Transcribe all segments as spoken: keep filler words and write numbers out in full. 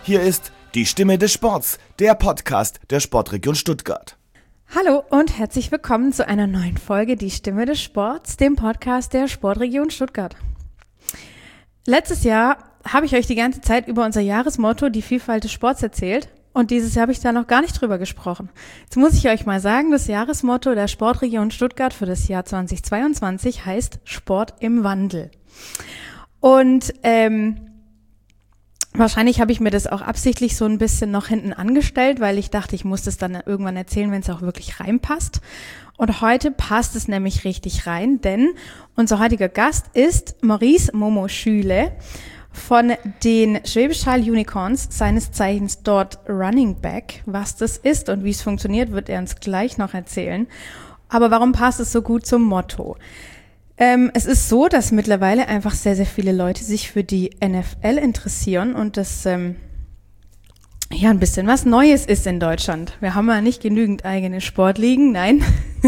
Hier ist die Stimme des Sports, der Podcast der Sportregion Stuttgart. Hallo und herzlich willkommen zu einer neuen Folge Die Stimme des Sports, dem Podcast der Sportregion Stuttgart. Letztes Jahr habe ich euch die ganze Zeit über unser Jahresmotto, die Vielfalt des Sports, erzählt und dieses Jahr habe ich da noch gar nicht drüber gesprochen. Jetzt muss ich euch mal sagen, das Jahresmotto der Sportregion Stuttgart für das Jahr zweitausendzweiundzwanzig heißt Sport im Wandel. Und ähm, wahrscheinlich habe ich mir das auch absichtlich so ein bisschen noch hinten angestellt, weil ich dachte, ich muss das dann irgendwann erzählen, wenn es auch wirklich reinpasst. Und heute passt es nämlich richtig rein, denn unser heutiger Gast ist Maurice Momo Schüle von den Schwäbisch Hall Unicorns, seines Zeichens dort Running Back. Was das ist und wie es funktioniert, wird er uns gleich noch erzählen. Aber warum passt es so gut zum Motto? Ähm, es ist so, dass mittlerweile einfach sehr, sehr viele Leute sich für die N F L interessieren und das ähm, ja ein bisschen was Neues ist in Deutschland. Wir haben ja nicht genügend eigene Sportligen, nein.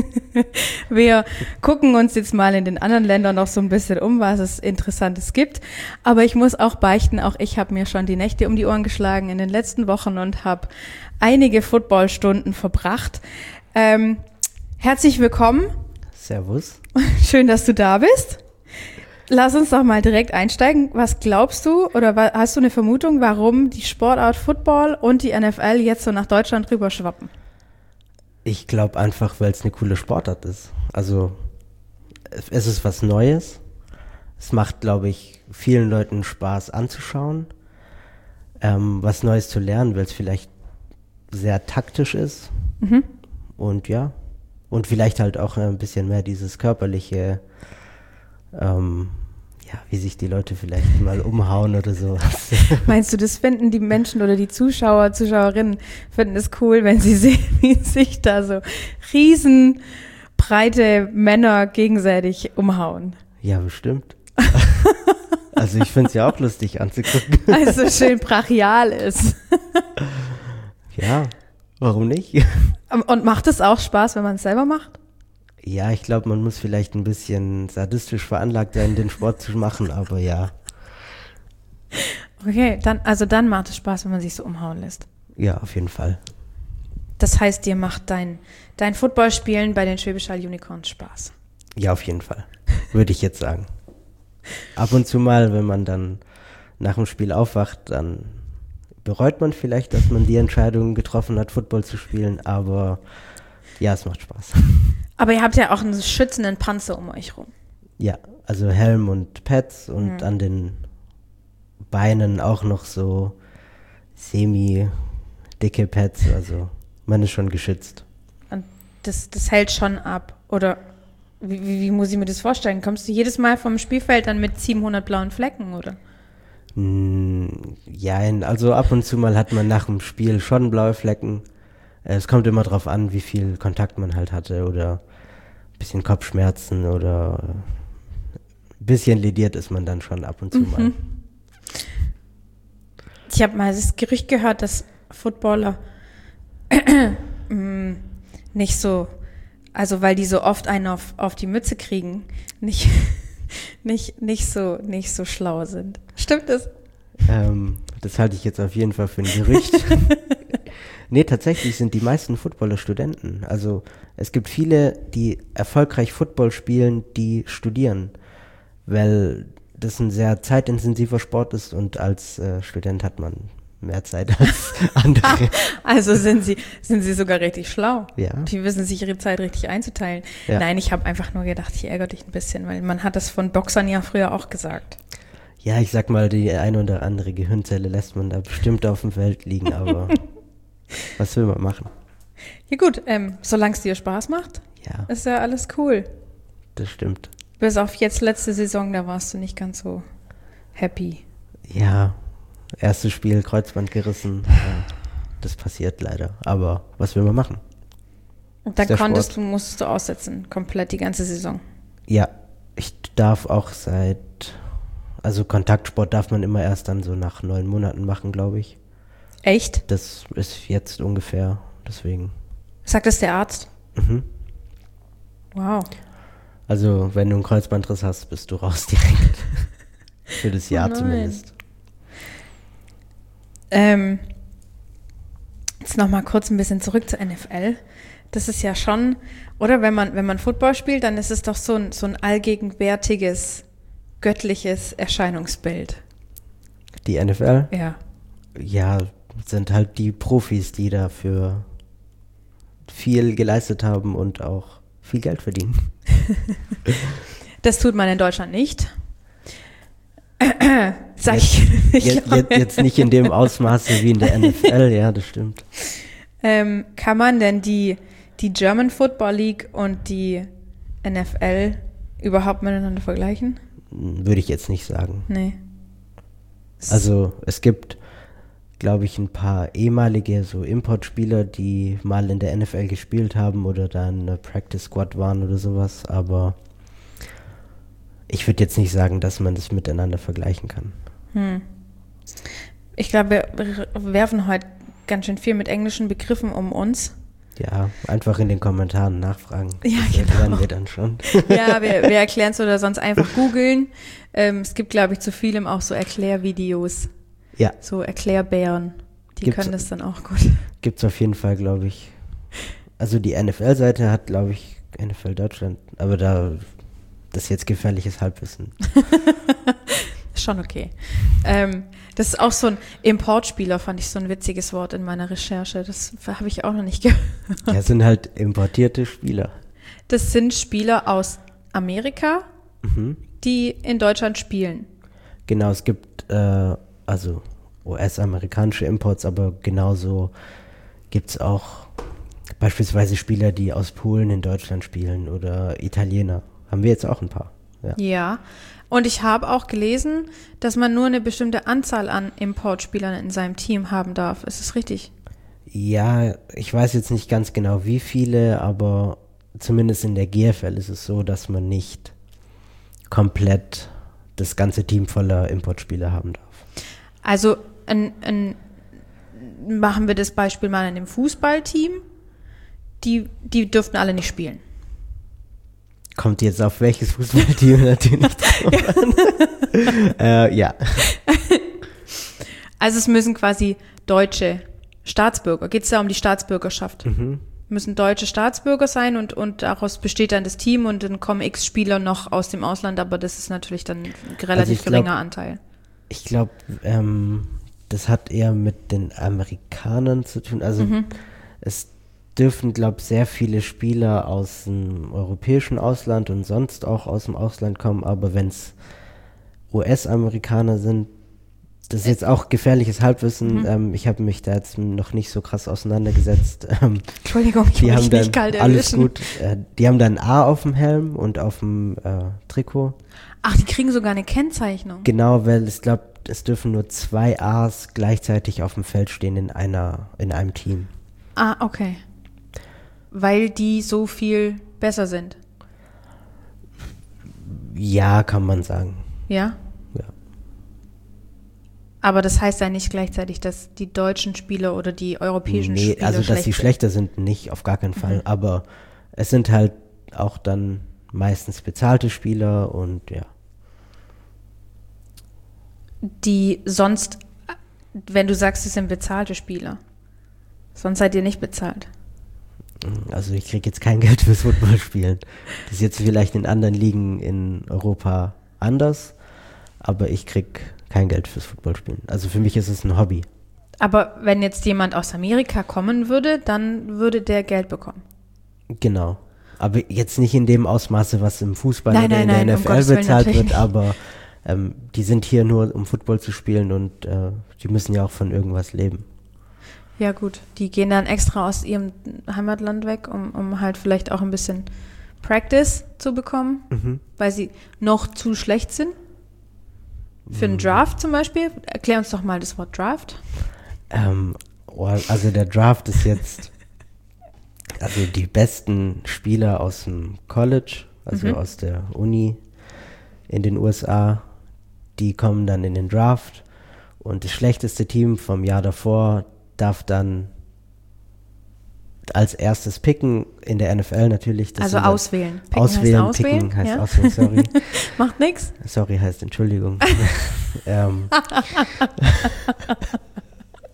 Wir gucken uns jetzt mal in den anderen Ländern noch so ein bisschen um, was es Interessantes gibt. Aber ich muss auch beichten, auch ich habe mir schon die Nächte um die Ohren geschlagen in den letzten Wochen und habe einige Footballstunden verbracht. Ähm, herzlich willkommen. Servus. Schön, dass du da bist. Lass uns doch mal direkt einsteigen. Was glaubst du oder hast du eine Vermutung, warum die Sportart Football und die N F L jetzt so nach Deutschland rüberschwappen? Ich glaube einfach, weil es eine coole Sportart ist. Also es ist was Neues. Es macht, glaube ich, vielen Leuten Spaß anzuschauen, ähm, was Neues zu lernen, weil es vielleicht sehr taktisch ist. Mhm. Und ja, und vielleicht halt auch ein bisschen mehr dieses körperliche, ähm, ja, wie sich die Leute vielleicht mal umhauen oder so. Meinst du, das finden die Menschen oder die Zuschauer, Zuschauerinnen, finden es cool, wenn sie sehen, wie sich da so riesenbreite Männer gegenseitig umhauen? Ja, bestimmt. Also ich finde es ja auch lustig anzugucken. Weil es so schön brachial ist. Ja, warum nicht? Und macht es auch Spaß, wenn man es selber macht? Ja, ich glaube, man muss vielleicht ein bisschen sadistisch veranlagt sein, den Sport zu machen, aber ja. Okay, dann, also dann macht es Spaß, wenn man sich so umhauen lässt. Ja, auf jeden Fall. Das heißt, dir macht dein, dein Footballspielen bei den Schwäbisch Hall Unicorns Spaß? Ja, auf jeden Fall, würde ich jetzt sagen. Ab und zu mal, wenn man dann nach dem Spiel aufwacht, dann bereut man vielleicht, dass man die Entscheidung getroffen hat, Football zu spielen, aber ja, es macht Spaß. Aber ihr habt ja auch einen schützenden Panzer um euch rum. Ja, also Helm und Pads und mhm. an den Beinen auch noch so semi-dicke Pads, also man ist schon geschützt. Und das, das hält schon ab, oder wie, wie, wie muss ich mir das vorstellen? Kommst du jedes Mal vom Spielfeld dann mit siebenhundert blauen Flecken, oder? Ja, also ab und zu mal hat man nach dem Spiel schon blaue Flecken. Es kommt immer drauf an, wie viel Kontakt man halt hatte oder ein bisschen Kopfschmerzen oder ein bisschen lediert ist man dann schon ab und zu mal. Mhm. Ich habe mal das Gerücht gehört, dass Footballer nicht so, also weil die so oft einen auf, auf die Mütze kriegen, nicht, nicht, nicht, so, nicht so schlau sind. Stimmt das? Ähm, das halte ich jetzt auf jeden Fall für ein Gerücht. Nee, tatsächlich sind die meisten Footballer Studenten. Also es gibt viele, die erfolgreich Football spielen, die studieren, weil das ein sehr zeitintensiver Sport ist und als äh, Student hat man mehr Zeit als andere. Also sind sie, sind sie sogar richtig schlau. Ja. Die wissen sich ihre Zeit richtig einzuteilen. Ja. Nein, ich habe einfach nur gedacht, ich ärgere dich ein bisschen, weil man hat das von Boxern ja früher auch gesagt. Ja, ich sag mal, die eine oder andere Gehirnzelle lässt man da bestimmt auf dem Feld liegen, aber was will man machen? Ja gut, ähm, solange es dir Spaß macht, ja. Ist ja alles cool. Das stimmt. Bis auf jetzt letzte Saison, da warst du nicht ganz so happy. Ja, erstes Spiel, Kreuzband gerissen. Ja, das passiert leider. Aber was will man machen? Und dann konntest du, musstest du aussetzen, komplett die ganze Saison. Ja, ich darf auch seit, also Kontaktsport darf man immer erst dann so nach neun Monaten machen, glaube ich. Echt? Das ist jetzt ungefähr, deswegen. Sagt das der Arzt? Mhm. Wow. Also, wenn du einen Kreuzbandriss hast, bist du raus direkt. Für das Jahr oh zumindest. Ähm, jetzt nochmal kurz ein bisschen zurück zur N F L. Das ist ja schon, oder wenn man, wenn man Football spielt, dann ist es doch so ein, so ein allgegenwärtiges, göttliches Erscheinungsbild. Die N F L? Ja. Ja, sind halt die Profis, die dafür viel geleistet haben und auch viel Geld verdienen. Das tut man in Deutschland nicht. Sag jetzt, ich nicht. Jetzt, jetzt, jetzt nicht in dem Ausmaße wie in der N F L, ja, das stimmt. Ähm, kann man denn die, die German Football League und die N F L überhaupt miteinander vergleichen? Würde ich jetzt nicht sagen. Nee. Also es gibt, glaube ich, ein paar ehemalige so Importspieler, die mal in der N F L gespielt haben oder dann eine Practice Squad waren oder sowas, aber ich würde jetzt nicht sagen, dass man das miteinander vergleichen kann. Hm. Ich glaube, wir werfen heute ganz schön viel mit englischen Begriffen um uns. Ja, einfach in den Kommentaren nachfragen. Ja, das genau. erklären wir dann schon. Ja, wir, wir erklären es oder sonst einfach googeln. Ähm, es gibt, glaube ich, zu vielem auch so Erklärvideos. Ja. So Erklärbären. Die Gibt's- können das dann auch gut. Gibt's auf jeden Fall, glaube ich. Also die N F L-Seite hat, glaube ich, N F L Deutschland, aber da, das ist jetzt gefährliches Halbwissen. Schon okay. Ähm, das ist auch so ein Importspieler, fand ich so ein witziges Wort in meiner Recherche. Das habe ich auch noch nicht gehört. Ja, es sind halt importierte Spieler. Das sind Spieler aus Amerika, Mhm. die in Deutschland spielen. Genau, es gibt äh, also U S-amerikanische Imports, aber genauso gibt es auch beispielsweise Spieler, die aus Polen in Deutschland spielen oder Italiener. Haben wir jetzt auch ein paar. Ja. Ja. Und ich habe auch gelesen, dass man nur eine bestimmte Anzahl an Importspielern in seinem Team haben darf. Ist das richtig? Ja, ich weiß jetzt nicht ganz genau wie viele, aber zumindest in der G F L ist es so, dass man nicht komplett das ganze Team voller Importspieler haben darf. Also ein, ein, machen wir das Beispiel mal in dem Fußballteam. Die, die dürften alle nicht spielen. Kommt jetzt auf welches Fußballteam natürlich drauf an. äh, ja. Also es müssen quasi deutsche Staatsbürger, geht es da um die Staatsbürgerschaft? Mhm. Müssen deutsche Staatsbürger sein und, und daraus besteht dann das Team und dann kommen x Spieler noch aus dem Ausland, aber das ist natürlich dann ein relativ Also ich glaub- geringer Anteil. Ich glaube, ähm, das hat eher mit den Amerikanern zu tun. Also Mhm. es dürfen, glaube ich, sehr viele Spieler aus dem europäischen Ausland und sonst auch aus dem Ausland kommen, aber wenn es U S-Amerikaner sind, das ist jetzt auch gefährliches Halbwissen. Mhm. Ähm, ich habe mich da jetzt noch nicht so krass auseinandergesetzt. Ähm, Entschuldigung, ich die will haben dich dann nicht kalt alles erwischen. gut. Äh, die haben dann ein A auf dem Helm und auf dem äh, Trikot. Ach, die kriegen sogar eine Kennzeichnung. Genau, weil ich glaube, es dürfen nur zwei A's gleichzeitig auf dem Feld stehen in einer in einem Team. Ah, okay. Weil die so viel besser sind. Ja, kann man sagen. Ja? Ja. Aber das heißt ja nicht gleichzeitig, dass die deutschen Spieler oder die europäischen Nee, Spieler also dass schlecht sie sind. schlechter sind, nicht, auf gar keinen Fall. Aber es sind halt auch dann meistens bezahlte Spieler und ja. Die sonst, wenn du sagst, es sind bezahlte Spieler, sonst seid ihr nicht bezahlt. Also ich kriege jetzt kein Geld fürs Footballspielen. Das ist jetzt vielleicht in anderen Ligen in Europa anders, aber ich krieg kein Geld fürs Footballspielen. Also für mich ist es ein Hobby. Aber wenn jetzt jemand aus Amerika kommen würde, dann würde der Geld bekommen. Genau. Aber jetzt nicht in dem Ausmaße, was im Fußball Nein, oder nein, in der nein, um N F L Gottes Willen, bezahlt natürlich wird, aber ähm, die sind hier nur, um Football zu spielen und äh, die müssen ja auch von irgendwas leben. Ja gut, die gehen dann extra aus ihrem Heimatland weg, um, um halt vielleicht auch ein bisschen Practice zu bekommen, Mhm. weil sie noch zu schlecht sind. Für einen Draft zum Beispiel. Erklär uns doch mal das Wort Draft. Ähm, oh, also der Draft ist jetzt, also die besten Spieler aus dem College, also Mhm. aus der Uni in den U S A, die kommen dann in den Draft und das schlechteste Team vom Jahr davor darf dann als erstes picken, in der N F L natürlich. Das Also sind dann- auswählen. Picken auswählen, heißt auswählen. picken heißt ja. auswählen, sorry. Macht nix. Sorry heißt Entschuldigung. ähm,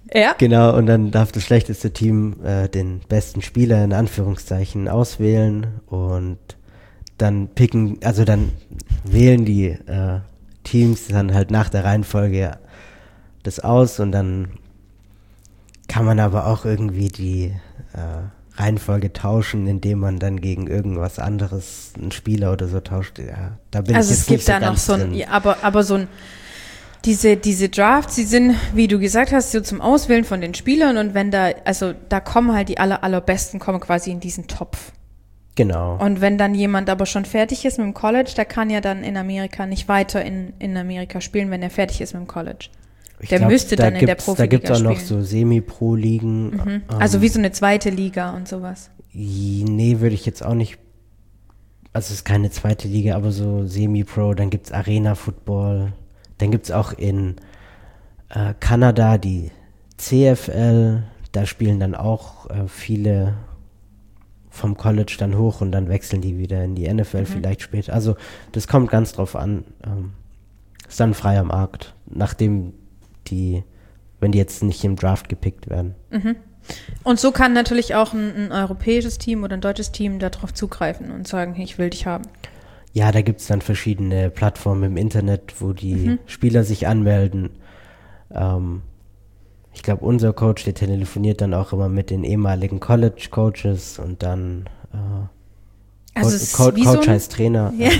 Ja. Genau, und dann darf das schlechteste Team äh, den besten Spieler in Anführungszeichen auswählen und dann picken, also dann wählen die äh, Teams dann halt nach der Reihenfolge das aus und dann kann man aber auch irgendwie die äh, Reihenfolge tauschen, indem man dann gegen irgendwas anderes, einen Spieler oder so tauscht. Ja, da bin Also ich jetzt es gibt nicht so da noch ganz so ein, drin. ja, aber, aber so ein, diese, diese Drafts, die sind, wie du gesagt hast, so zum Auswählen von den Spielern und wenn da, also da kommen halt die aller, allerbesten, kommen quasi in diesen Topf. Genau. Und wenn dann jemand aber schon fertig ist mit dem College, der kann ja dann in Amerika nicht weiter in, in Amerika spielen, wenn er fertig ist mit dem College. Ich Der glaub, müsste da dann in der gibt's- Profiliga Da gibt es auch noch spielen. so Semi-Pro-Ligen. Mhm. Ähm, Also wie so eine zweite Liga und sowas. Nee, würde ich jetzt auch nicht. Also es ist keine zweite Liga, aber so Semi-Pro, dann gibt es Arena-Football. Dann gibt es auch in äh, Kanada die C F L. Da spielen dann auch äh, viele vom College dann hoch und dann wechseln die wieder in die N F L Mhm. vielleicht später. Also das kommt ganz drauf an. Ähm, ist dann freier Markt, nachdem die, wenn die jetzt nicht im Draft gepickt werden. Und so kann natürlich auch ein, ein europäisches Team oder ein deutsches Team darauf zugreifen und sagen, ich will dich haben. Ja, da gibt es dann verschiedene Plattformen im Internet, wo die Spieler sich anmelden. Ähm, ich glaube, unser Coach, der telefoniert dann auch immer mit den ehemaligen College-Coaches und dann äh, Also Co es ist Co wie so Coach ein- heißt Trainer. Ja.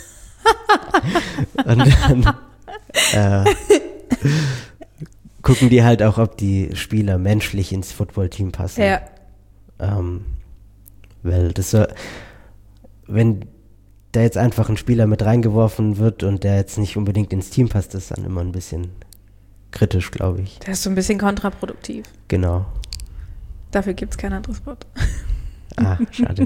Ähm, und dann äh, gucken die halt auch, ob die Spieler menschlich ins Footballteam passen. Ja. Ähm, weil das so, wenn da jetzt einfach ein Spieler mit reingeworfen wird und der jetzt nicht unbedingt ins Team passt, ist dann immer ein bisschen kritisch, glaube ich. Das ist so ein bisschen kontraproduktiv. Genau. Dafür gibt es kein anderes Wort. Ah, schade.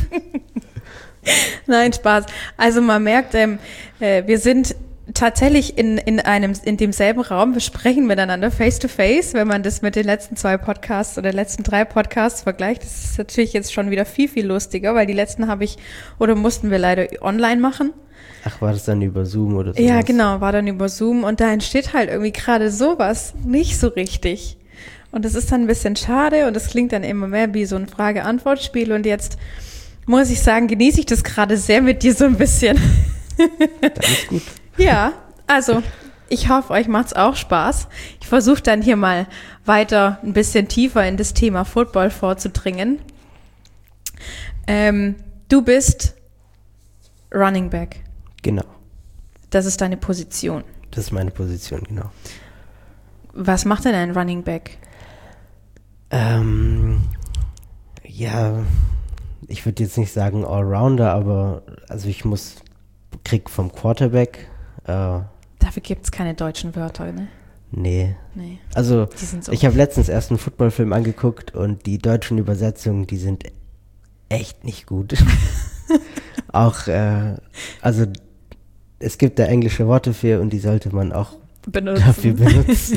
Nein, Spaß. Also man merkt, ähm, äh, wir sind tatsächlich in, in einem, in demselben Raum, wir sprechen miteinander face to face, wenn man das mit den letzten zwei Podcasts oder letzten drei Podcasts vergleicht. Das ist natürlich jetzt schon wieder viel, viel lustiger, weil die letzten habe ich, oder mussten wir leider online machen. Ach, war das dann über Zoom oder so? Ja, genau, war dann über Zoom und da entsteht halt irgendwie gerade sowas nicht so richtig. Und das ist dann ein bisschen schade und es klingt dann immer mehr wie so ein Frage-Antwort-Spiel und jetzt muss ich sagen, genieße ich das gerade sehr mit dir so ein bisschen. Das ist gut. Ja, also ich hoffe, euch macht's auch Spaß. Ich versuche dann hier mal weiter ein bisschen tiefer in das Thema Football vorzudringen. Ähm, du bist Running Back. Genau. Das ist deine Position. Das ist meine Position, genau. Was macht denn ein Running Back? Ähm, ja, ich würde jetzt nicht sagen Allrounder, aber also ich muss, krieg vom Quarterback, äh, Dafür gibt's keine deutschen Wörter, ne? nee. Nee. Also Die sind so. ich habe letztens erst einen Footballfilm angeguckt und die deutschen Übersetzungen, die sind echt nicht gut. Auch, äh, also es gibt da englische Worte für und die sollte man auch Benutzen. dafür benutzen.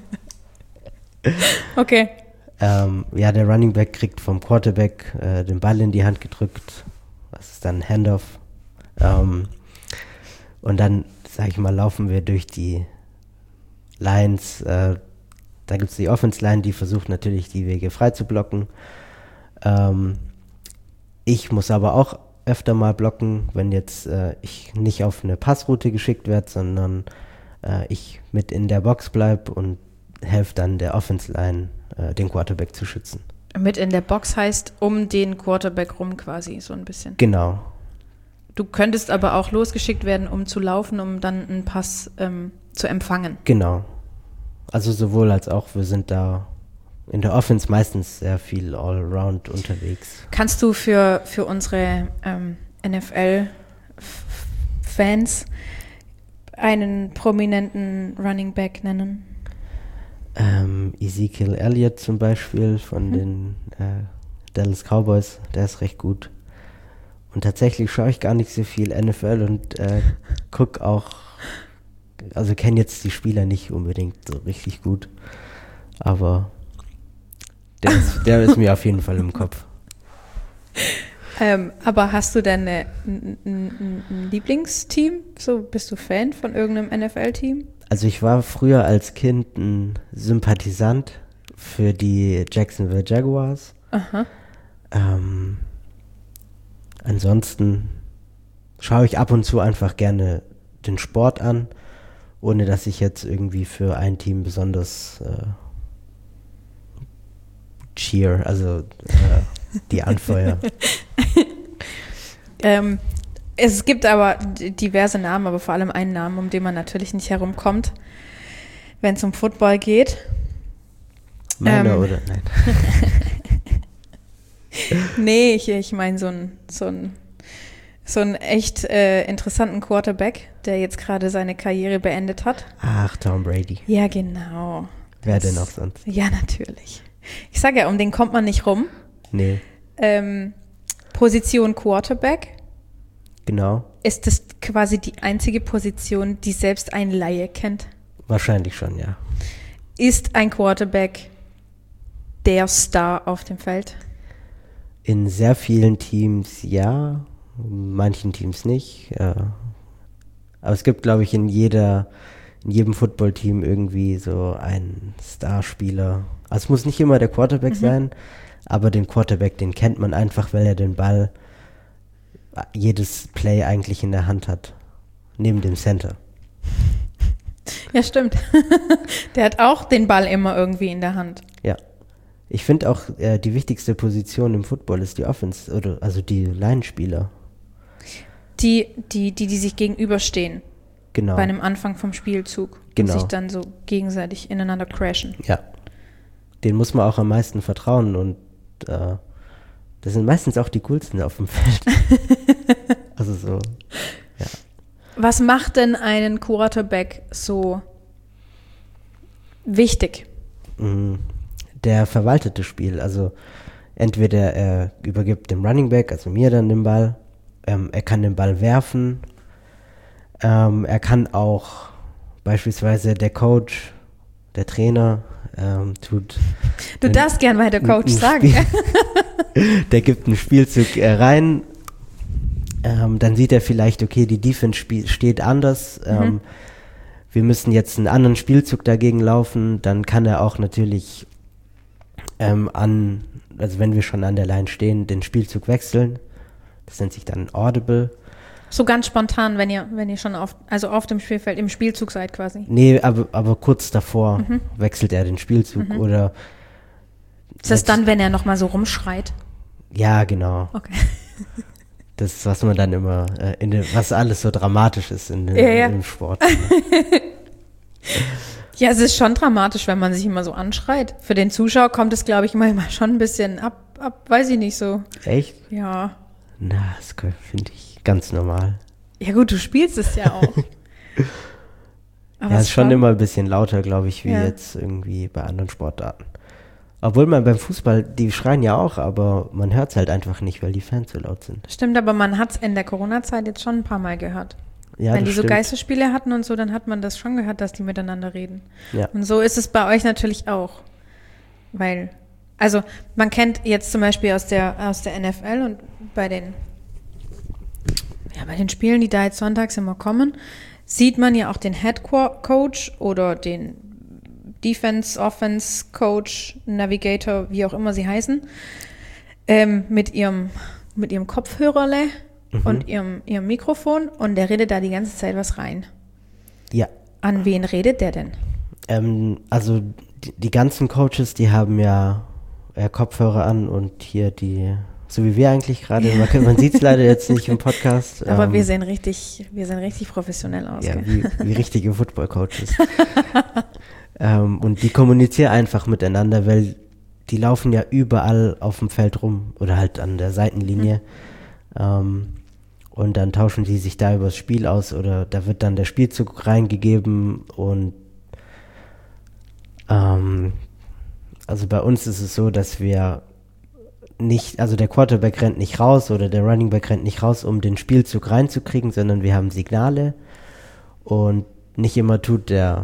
Okay. Ähm, ja, der Running Back kriegt vom Quarterback äh, den Ball in die Hand gedrückt. Das ist dann ein Handoff. Ähm, und dann, sag ich mal, laufen wir durch die Lines. Äh, da gibt es die Offense-Line, die versucht natürlich, die Wege frei zu blocken. Ähm, ich muss aber auch öfter mal blocken, wenn jetzt äh, ich nicht auf eine Passroute geschickt werde, sondern äh, ich mit in der Box bleibe und helfe dann der Offense-Line, äh, den Quarterback zu schützen. Mit in der Box heißt um den Quarterback rum quasi, so ein bisschen. Genau. Du könntest aber auch losgeschickt werden, um zu laufen, um dann einen Pass ähm, zu empfangen. Genau. Also sowohl als auch, wir sind da in der Offense meistens sehr viel Allround unterwegs. Kannst du für, für unsere ähm, N F L-Fans einen prominenten Running Back nennen? Ähm, Ezekiel Elliott zum Beispiel von Mhm. den äh, Dallas Cowboys, der ist recht gut. Und tatsächlich schaue ich gar nicht so viel N F L und äh, guck auch, also kenne jetzt die Spieler nicht unbedingt so richtig gut, aber der ist, der ist mir auf jeden Fall im Kopf. Ähm, aber hast du denn eine, ein, ein, ein Lieblingsteam? So, bist du Fan von irgendeinem N F L-Team? Also ich war früher als Kind ein Sympathisant für die Jacksonville Jaguars. Aha. Ähm, ansonsten schaue ich ab und zu einfach gerne den Sport an, ohne dass ich jetzt irgendwie für ein Team besonders äh, cheer, also äh, die anfeuer. ähm, es gibt aber d- diverse Namen, aber vor allem einen Namen, um den man natürlich nicht herumkommt, wenn es um Football geht. Meiner Ähm. oder? Nein. Nee, ich, ich meine so ein, so ein so einen echt äh, interessanten Quarterback, der jetzt gerade seine Karriere beendet hat. Ach, Tom Brady. Ja, genau. Wer Das- denn auch sonst? Ja, natürlich. Ich sage ja, um den kommt man nicht rum. Nee, Ähm, Position Quarterback, genau. ist das quasi die einzige Position, die selbst ein Laie kennt? Wahrscheinlich schon, ja. Ist ein Quarterback der Star auf dem Feld? In sehr vielen Teams ja, in manchen Teams nicht. Ja. Aber es gibt, glaube ich, in jeder, in jedem Footballteam irgendwie so einen Starspieler. Also es muss nicht immer der Quarterback Mhm. sein, aber den Quarterback, den kennt man einfach, weil er den Ball jedes Play eigentlich in der Hand hat. Neben dem Center. Ja, stimmt. Der hat auch den Ball immer irgendwie in der Hand. Ja. Ich finde auch, äh, die wichtigste Position im Football ist die Offense, oder also die Line-Spieler. Die, die, die, die sich gegenüberstehen Genau. bei einem Anfang vom Spielzug Genau. und sich dann so gegenseitig ineinander crashen. Ja. Den muss man auch am meisten vertrauen und äh, das sind meistens auch die coolsten auf dem Feld. Also so, ja. Was macht denn einen Quarterback so wichtig? Mm, Der verwaltet das Spiel. Also entweder er übergibt dem Running Back, also mir dann den Ball, ähm, er kann den Ball werfen, ähm, er kann auch beispielsweise der Coach, der Trainer, ähm, tut Du Ein- darfst gern weiter Coach ein sagen. Spiel- der gibt einen Spielzug äh, rein, ähm, dann sieht er vielleicht, okay, die Defense spiel- steht anders, ähm, Mhm. wir müssen jetzt einen anderen Spielzug dagegen laufen, dann kann er auch natürlich ähm, an, also wenn wir schon an der Line stehen, den Spielzug wechseln. Das nennt sich dann Audible. So ganz spontan, wenn ihr, wenn ihr schon auf, also auf dem Spielfeld, im Spielzug seid quasi. Nee, aber, aber kurz davor Mhm. wechselt er den Spielzug oder Ist das dann, wenn er nochmal so rumschreit? ja, genau. Okay. Das ist, was man dann immer, äh, in den, was alles so dramatisch ist in, den- Ja, ja. im Sport. Ja, es ist schon dramatisch, wenn man sich immer so anschreit. Für den Zuschauer kommt es, glaube ich, manchmal schon ein bisschen ab, ab, weiß ich nicht so. Echt? Ja. Na, das finde ich ganz normal. Ja gut, du spielst es ja auch. Aber Ja, es ist schon immer ein bisschen lauter, glaube ich, wie Ja. jetzt irgendwie bei anderen Sportarten. Obwohl man beim Fußball, die schreien ja auch, aber man hört es halt einfach nicht, weil die Fans so laut sind. Stimmt, aber man hat es in der Corona-Zeit jetzt schon ein paar Mal gehört. Ja, Wenn das die so stimmt. Geisterspiele hatten und so, dann hat man das schon gehört, dass die miteinander reden. Ja. Und so ist es bei euch natürlich auch. Weil, also man kennt jetzt zum Beispiel aus der, aus der N F L und bei den, ja, bei den Spielen, die da jetzt sonntags immer kommen, sieht man ja auch den Head Coach oder den Defense, Offense Coach, Navigator, wie auch immer sie heißen, ähm, mit ihrem, mit ihrem Kopfhörerle Mhm. und ihrem, ihrem Mikrofon und der redet da die ganze Zeit was rein. Ja, An wen redet der denn? ähm, also die, die ganzen Coaches, die haben ja äh, Kopfhörer an und hier die, so wie wir eigentlich gerade, man, kann- man sieht es leider jetzt nicht im Podcast. Aber ähm, wir sehen richtig, wir sehen richtig professionell aus. Ja, gell? wie, wie richtige Football-Coaches. ähm, und die kommunizieren einfach miteinander, weil die laufen ja überall auf dem Feld rum oder halt an der Seitenlinie. Ähm, und dann tauschen die sich da über das Spiel aus oder da wird dann der Spielzug reingegeben und ähm, also bei uns ist es so, dass wir nicht, also der Quarterback rennt nicht raus oder der Running Back rennt nicht raus, um den Spielzug reinzukriegen, sondern wir haben Signale und nicht immer tut der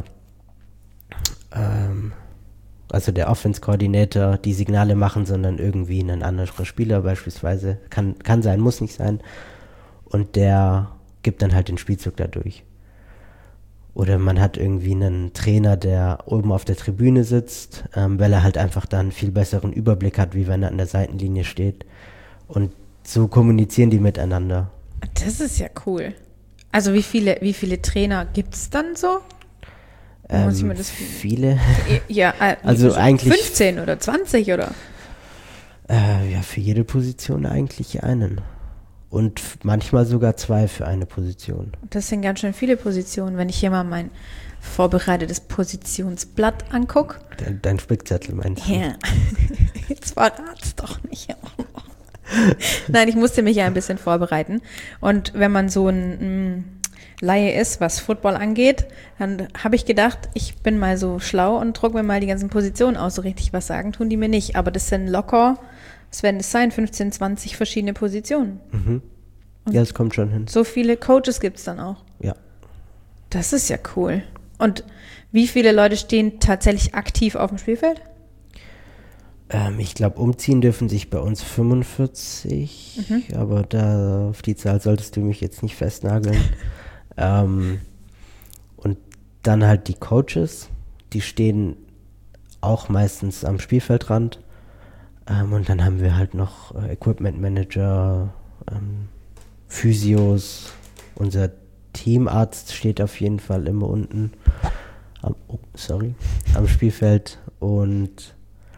ähm, also der Offense-Coordinator die Signale machen, sondern irgendwie ein anderer Spieler beispielsweise. Kann, kann sein, muss nicht sein. Und der gibt dann halt den Spielzug dadurch. Oder man hat irgendwie einen Trainer, der oben auf der Tribüne sitzt, ähm, weil er halt einfach dann einen viel besseren Überblick hat, wie wenn er an der Seitenlinie steht. Und so kommunizieren die miteinander. Das ist ja cool. Also wie viele, wie viele Trainer gibt es dann so? Ähm, Muss ich mir das viele. Ja, äh, Also eigentlich fünfzehn oder zwanzig oder? Äh, ja, für jede Position eigentlich einen. Und f- manchmal sogar zwei für eine Position. Das sind ganz schön viele Positionen. Wenn ich hier mal mein vorbereitetes Positionsblatt angucke. Dein, dein Spickzettel meinst du? Ja, jetzt verrat's doch nicht. Nein, ich musste mich ja ein bisschen vorbereiten. Und wenn man so ein mh, Laie ist, was Football angeht, dann habe ich gedacht, ich bin mal so schlau und druck mir mal die ganzen Positionen aus. So richtig was sagen tun die mir nicht. Aber das sind locker, was werden das sein, fünfzehn, zwanzig verschiedene Positionen. Mhm. Ja, es kommt schon hin. So viele Coaches gibt es dann auch. Ja. Das ist ja cool. Und wie viele Leute stehen tatsächlich aktiv auf dem Spielfeld? Ähm, ich glaube, umziehen dürfen sich bei uns fünfundvierzig, mhm. aber da auf die Zahl solltest du mich jetzt nicht festnageln. ähm, und dann halt die Coaches, die stehen auch meistens am Spielfeldrand. Ähm, und dann haben wir halt noch äh, Equipment Manager, ähm, Physios, unser Teamarzt steht auf jeden Fall immer unten am, oh, sorry, am Spielfeld und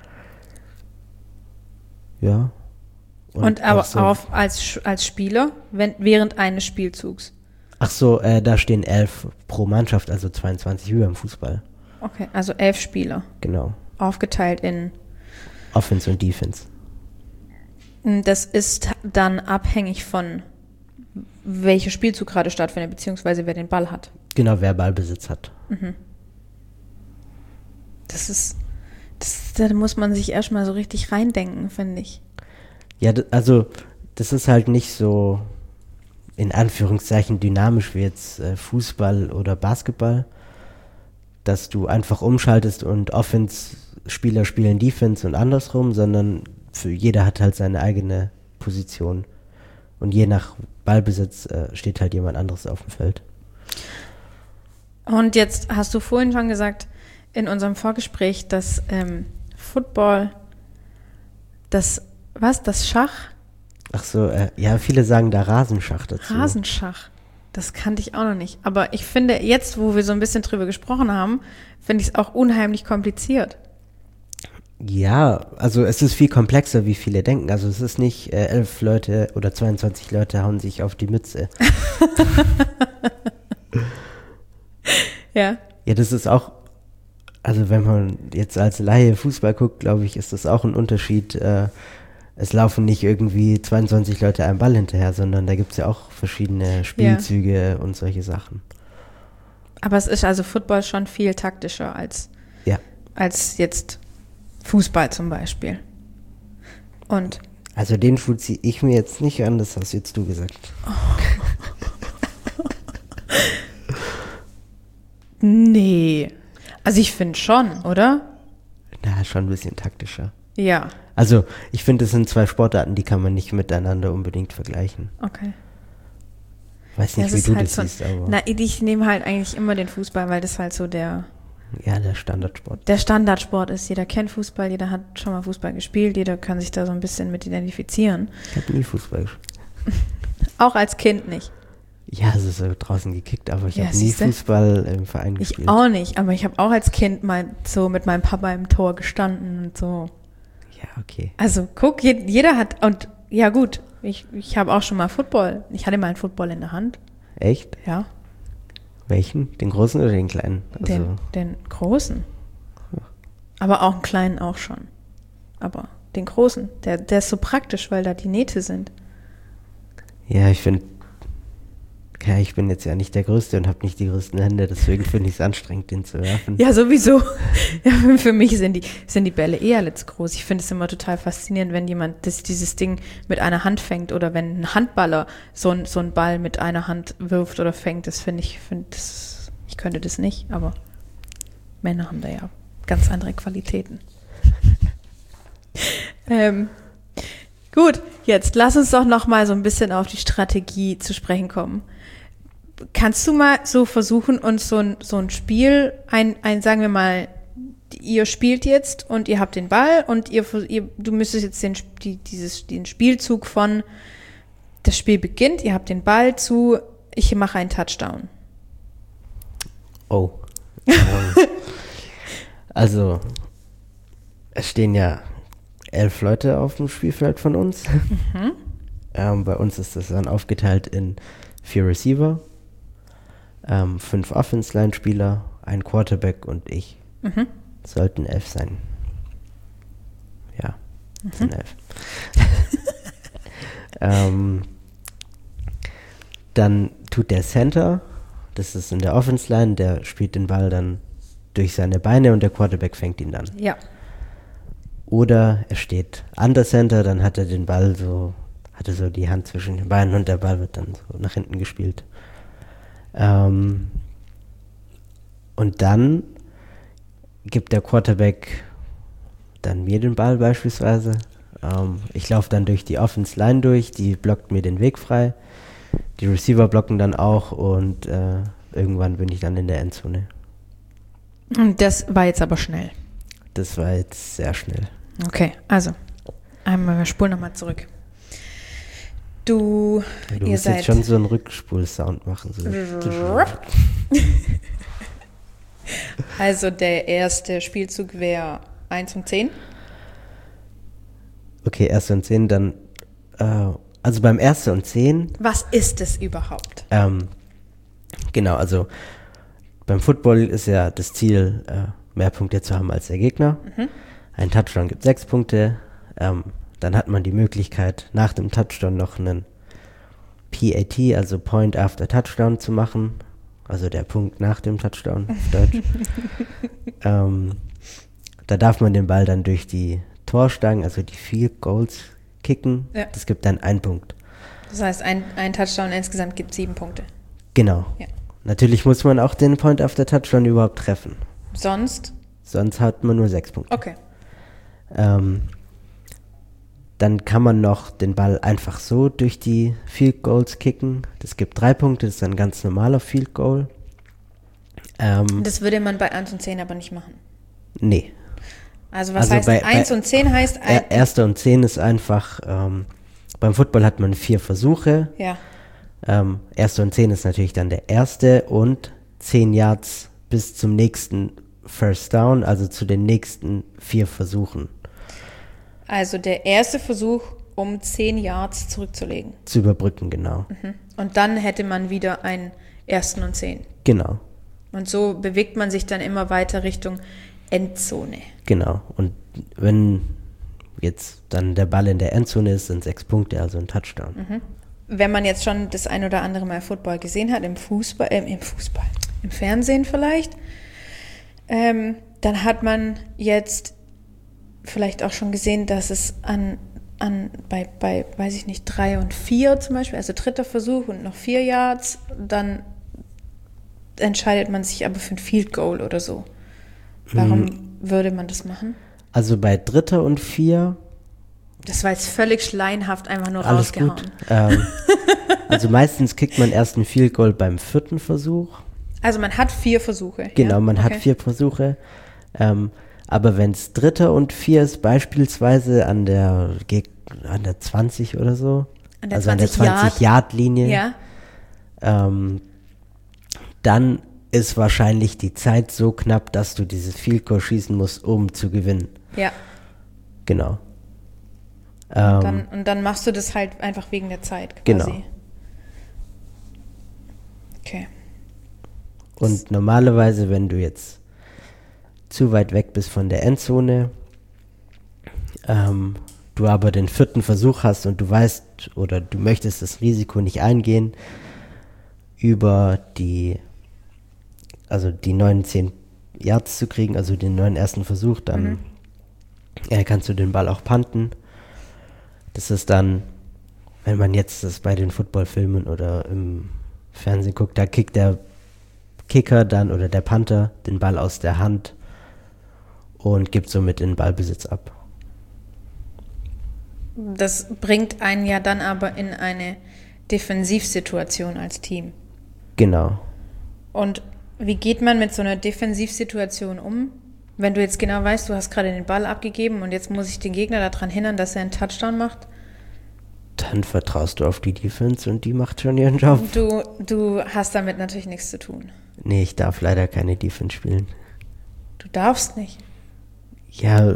ja. Und, und aber so, auf, als, als Spieler wenn, während eines Spielzugs? Ach so, äh, da stehen elf pro Mannschaft, also zweiundzwanzig wie beim Fußball. Okay, also elf Spieler. Genau. Aufgeteilt in Offense und Defense. Das ist dann abhängig von welcher Spielzug gerade stattfindet, beziehungsweise wer den Ball hat. Genau, wer Ballbesitz hat. Mhm. Das ist, das, da muss man sich erstmal so richtig reindenken, finde ich. Ja, d- also das ist halt nicht so in Anführungszeichen dynamisch wie jetzt äh, Fußball oder Basketball, dass du einfach umschaltest und Offense-Spieler spielen Defense und andersrum, sondern für jeder hat halt seine eigene Position. Und je nach Ballbesitz äh, steht halt jemand anderes auf dem Feld. Und jetzt hast du vorhin schon gesagt, in unserem Vorgespräch, dass ähm, Football, das, was, das Schach? Ach so, äh, ja, viele sagen da Rasenschach dazu. Rasenschach, das kannte ich auch noch nicht. Aber ich finde, jetzt, wo wir so ein bisschen drüber gesprochen haben, finde ich es auch unheimlich kompliziert. Ja, also es ist viel komplexer, wie viele denken. Also es ist nicht äh, elf Leute oder zweiundzwanzig Leute hauen sich auf die Mütze. Ja. Ja, das ist auch, also wenn man jetzt als Laie Fußball guckt, glaube ich, ist das auch ein Unterschied. Äh, es laufen nicht irgendwie zweiundzwanzig Leute einem Ball hinterher, sondern da gibt es ja auch verschiedene Spielzüge ja. und solche Sachen. Aber es ist also Football schon viel taktischer als, ja. als jetzt Fußball zum Beispiel. Und also den Schuh ziehe ich mir jetzt nicht an, das hast jetzt du gesagt. Oh. Nee. Also ich finde schon, oder? Na, schon ein bisschen taktischer. Ja. Also ich finde, es sind zwei Sportarten, die kann man nicht miteinander unbedingt vergleichen. Okay. Weiß nicht, ja, wie du halt das so, siehst, aber... Na, ich nehme halt eigentlich immer den Fußball, weil das halt so der... Ja, der Standardsport. Der Standardsport ist. Jeder kennt Fußball, jeder hat schon mal Fußball gespielt, jeder kann sich da so ein bisschen mit identifizieren. Ich habe nie Fußball gespielt. Auch als Kind nicht. Ja, es ist so draußen gekickt, aber ich ja, habe nie Fußball im Verein ich gespielt. Ich auch nicht, aber ich habe auch als Kind mal so mit meinem Papa im Tor gestanden und so. Ja, okay. Also guck, jeder hat, und ja gut, ich, ich habe auch schon mal Football, ich hatte mal einen Football in der Hand. Echt? Ja. Welchen? Den großen oder den kleinen? Also den, den großen. Aber auch einen kleinen auch schon. Aber den großen, der, der ist so praktisch, weil da die Nähte sind. Ja, ich finde, ja, ich bin jetzt ja nicht der Größte und habe nicht die größten Hände, deswegen finde ich es anstrengend, den zu werfen. Ja, sowieso. Ja, für mich sind die, sind die Bälle eher letzt groß. Ich finde es immer total faszinierend, wenn jemand das, dieses Ding mit einer Hand fängt oder wenn ein Handballer so, ein, so einen Ball mit einer Hand wirft oder fängt. Das finde ich, find das, ich könnte das nicht, aber Männer haben da ja ganz andere Qualitäten. ähm, gut, jetzt lass uns doch noch mal so ein bisschen auf die Strategie zu sprechen kommen. kannst du mal so versuchen, uns so ein, so ein Spiel, ein, ein, sagen wir mal, ihr spielt jetzt und ihr habt den Ball und ihr, ihr du müsstest jetzt den, die, dieses, den Spielzug von, das Spiel beginnt, ihr habt den Ball zu, ich mache einen Touchdown. Oh. ähm, also, es stehen ja elf Leute auf dem Spielfeld von uns. Mhm. ähm, bei uns ist das dann aufgeteilt in vier Receiver, ähm, fünf Offense-Line-Spieler, ein Quarterback und ich. Mhm. Sollten elf sein. Ja, mhm. sind elf. ähm, dann tut der Center, das ist in der Offense-Line, der spielt den Ball dann durch seine Beine und der Quarterback fängt ihn dann. Ja. Oder er steht an der Center, dann hat er den Ball so, hat er so die Hand zwischen den Beinen und der Ball wird dann so nach hinten gespielt. Ähm, und dann gibt der Quarterback dann mir den Ball beispielsweise. Ähm, ich laufe dann durch die Offense-Line durch, die blockt mir den Weg frei. Die Receiver blocken dann auch und äh, irgendwann bin ich dann in der Endzone. Das war jetzt aber schnell. Das war jetzt sehr schnell. Okay, also einmal, wir spulen nochmal zurück. Du, du ihr musst seid jetzt schon so einen Rückspul-Sound machen. So. Also der erste Spielzug wäre eins und zehn. Okay, erste und zehn, dann äh, also beim erste und zehn. Was ist es überhaupt? Ähm, genau, also beim Football ist ja das Ziel, äh, mehr Punkte zu haben als der Gegner. Mhm. Ein Touchdown gibt sechs Punkte. Ähm, dann hat man die Möglichkeit, nach dem Touchdown noch einen P A T, also Point After Touchdown, zu machen. Also der Punkt nach dem Touchdown auf Deutsch. ähm, da darf man den Ball dann durch die Torstangen, also die Field Goals, kicken. Ja. Das gibt dann einen Punkt. Das heißt, ein, ein Touchdown insgesamt gibt sieben Punkte. Genau. Ja. Natürlich muss man auch den Point After Touchdown überhaupt treffen. Sonst? Sonst hat man nur sechs Punkte. Okay. Ähm, dann kann man noch den Ball einfach so durch die Field Goals kicken. Das gibt drei Punkte, das ist ein ganz normaler Field Goal. Ähm, das würde man bei eins und zehn aber nicht machen. Nee. Also was also heißt bei, eins bei, und zehn heißt... Ein, erster und zehn ist einfach, ähm, beim Football hat man vier Versuche. Ja. Ähm, erster und zehn ist natürlich dann der erste und zehn Yards bis zum nächsten First Down, also zu den nächsten vier Versuchen. Also der erste Versuch, um zehn Yards zurückzulegen. Zu überbrücken, genau. Mhm. Und dann hätte man wieder einen ersten und zehn. Genau. Und so bewegt man sich dann immer weiter Richtung Endzone. Genau. Und wenn jetzt dann der Ball in der Endzone ist, sind sechs Punkte, also ein Touchdown. Mhm. Wenn man jetzt schon das ein oder andere Mal Football gesehen hat, im Fußball, äh, im Fußball, im Fernsehen vielleicht, ähm, dann hat man jetzt vielleicht auch schon gesehen, dass es an, an bei, bei, weiß ich nicht, drei und vier zum Beispiel, also dritter Versuch und noch vier Yards, dann entscheidet man sich aber für ein Field Goal oder so. Warum mhm. würde man das machen? Also bei dritter und vier. Das war jetzt völlig schleienhaft einfach nur alles rausgehauen. Gut. Ähm, also meistens kriegt man erst ein Field Goal beim vierten Versuch. Also man hat vier Versuche. Genau, ja? man okay. hat vier Versuche. Ähm, aber wenn es dritter und vier ist, beispielsweise an der, an der zwanzig oder so, an der also an der zwanzig-Yard-Linie, ja. ähm, dann ist wahrscheinlich die Zeit so knapp, dass du dieses Field Goal schießen musst, um zu gewinnen. Ja. Genau. Und, ähm, dann, und dann machst du das halt einfach wegen der Zeit quasi. Genau. Okay. Und normalerweise, wenn du jetzt zu weit weg bist von der Endzone, ähm, du aber den vierten Versuch hast und du weißt oder du möchtest das Risiko nicht eingehen, über die, also die neun, zehn Yards zu kriegen, also den neuen ersten Versuch, dann mhm. äh, kannst du den Ball auch punten. Das ist dann, wenn man jetzt das bei den Footballfilmen oder im Fernsehen guckt, da kickt der Kicker dann oder der Panther den Ball aus der Hand und gibt somit den Ballbesitz ab. Das bringt einen ja dann aber in eine Defensivsituation als Team. Genau. Und wie geht man mit so einer Defensivsituation um? Wenn du jetzt genau weißt, du hast gerade den Ball abgegeben und jetzt muss ich den Gegner daran hindern, dass er einen Touchdown macht? Dann vertraust du auf die Defense und die macht schon ihren Job. Du, du hast damit natürlich nichts zu tun. Nee, ich darf leider keine Defense spielen. Du darfst nicht. Ja,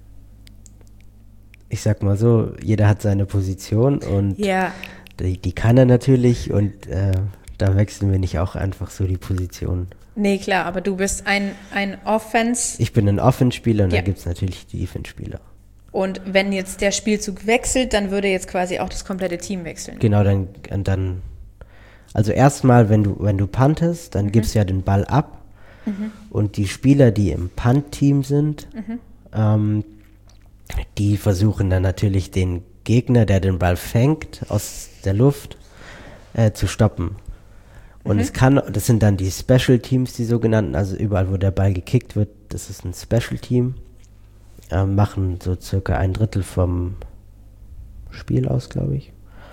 ich sag mal so, jeder hat seine Position und Ja. die, die kann er natürlich und äh, da wechseln wir nicht auch einfach so die Position. Nee, klar, aber du bist ein, ein Offense Ich bin ein Offense-Spieler und Ja. dann gibt es natürlich die Defense-Spieler. und wenn jetzt der Spielzug wechselt, dann würde jetzt quasi auch das komplette Team wechseln. Genau, dann, und dann also erstmal, wenn du, wenn du puntest, dann gibst du ja den Ball ab und die Spieler, die im Punt-Team sind, ähm, die versuchen dann natürlich den Gegner, der den Ball fängt, aus der Luft äh, zu stoppen. Und es kann, das sind dann die Special Teams, die sogenannten, also überall, wo der Ball gekickt wird, das ist ein Special Team, äh, machen so circa ein Drittel vom Spiel aus, glaube ich.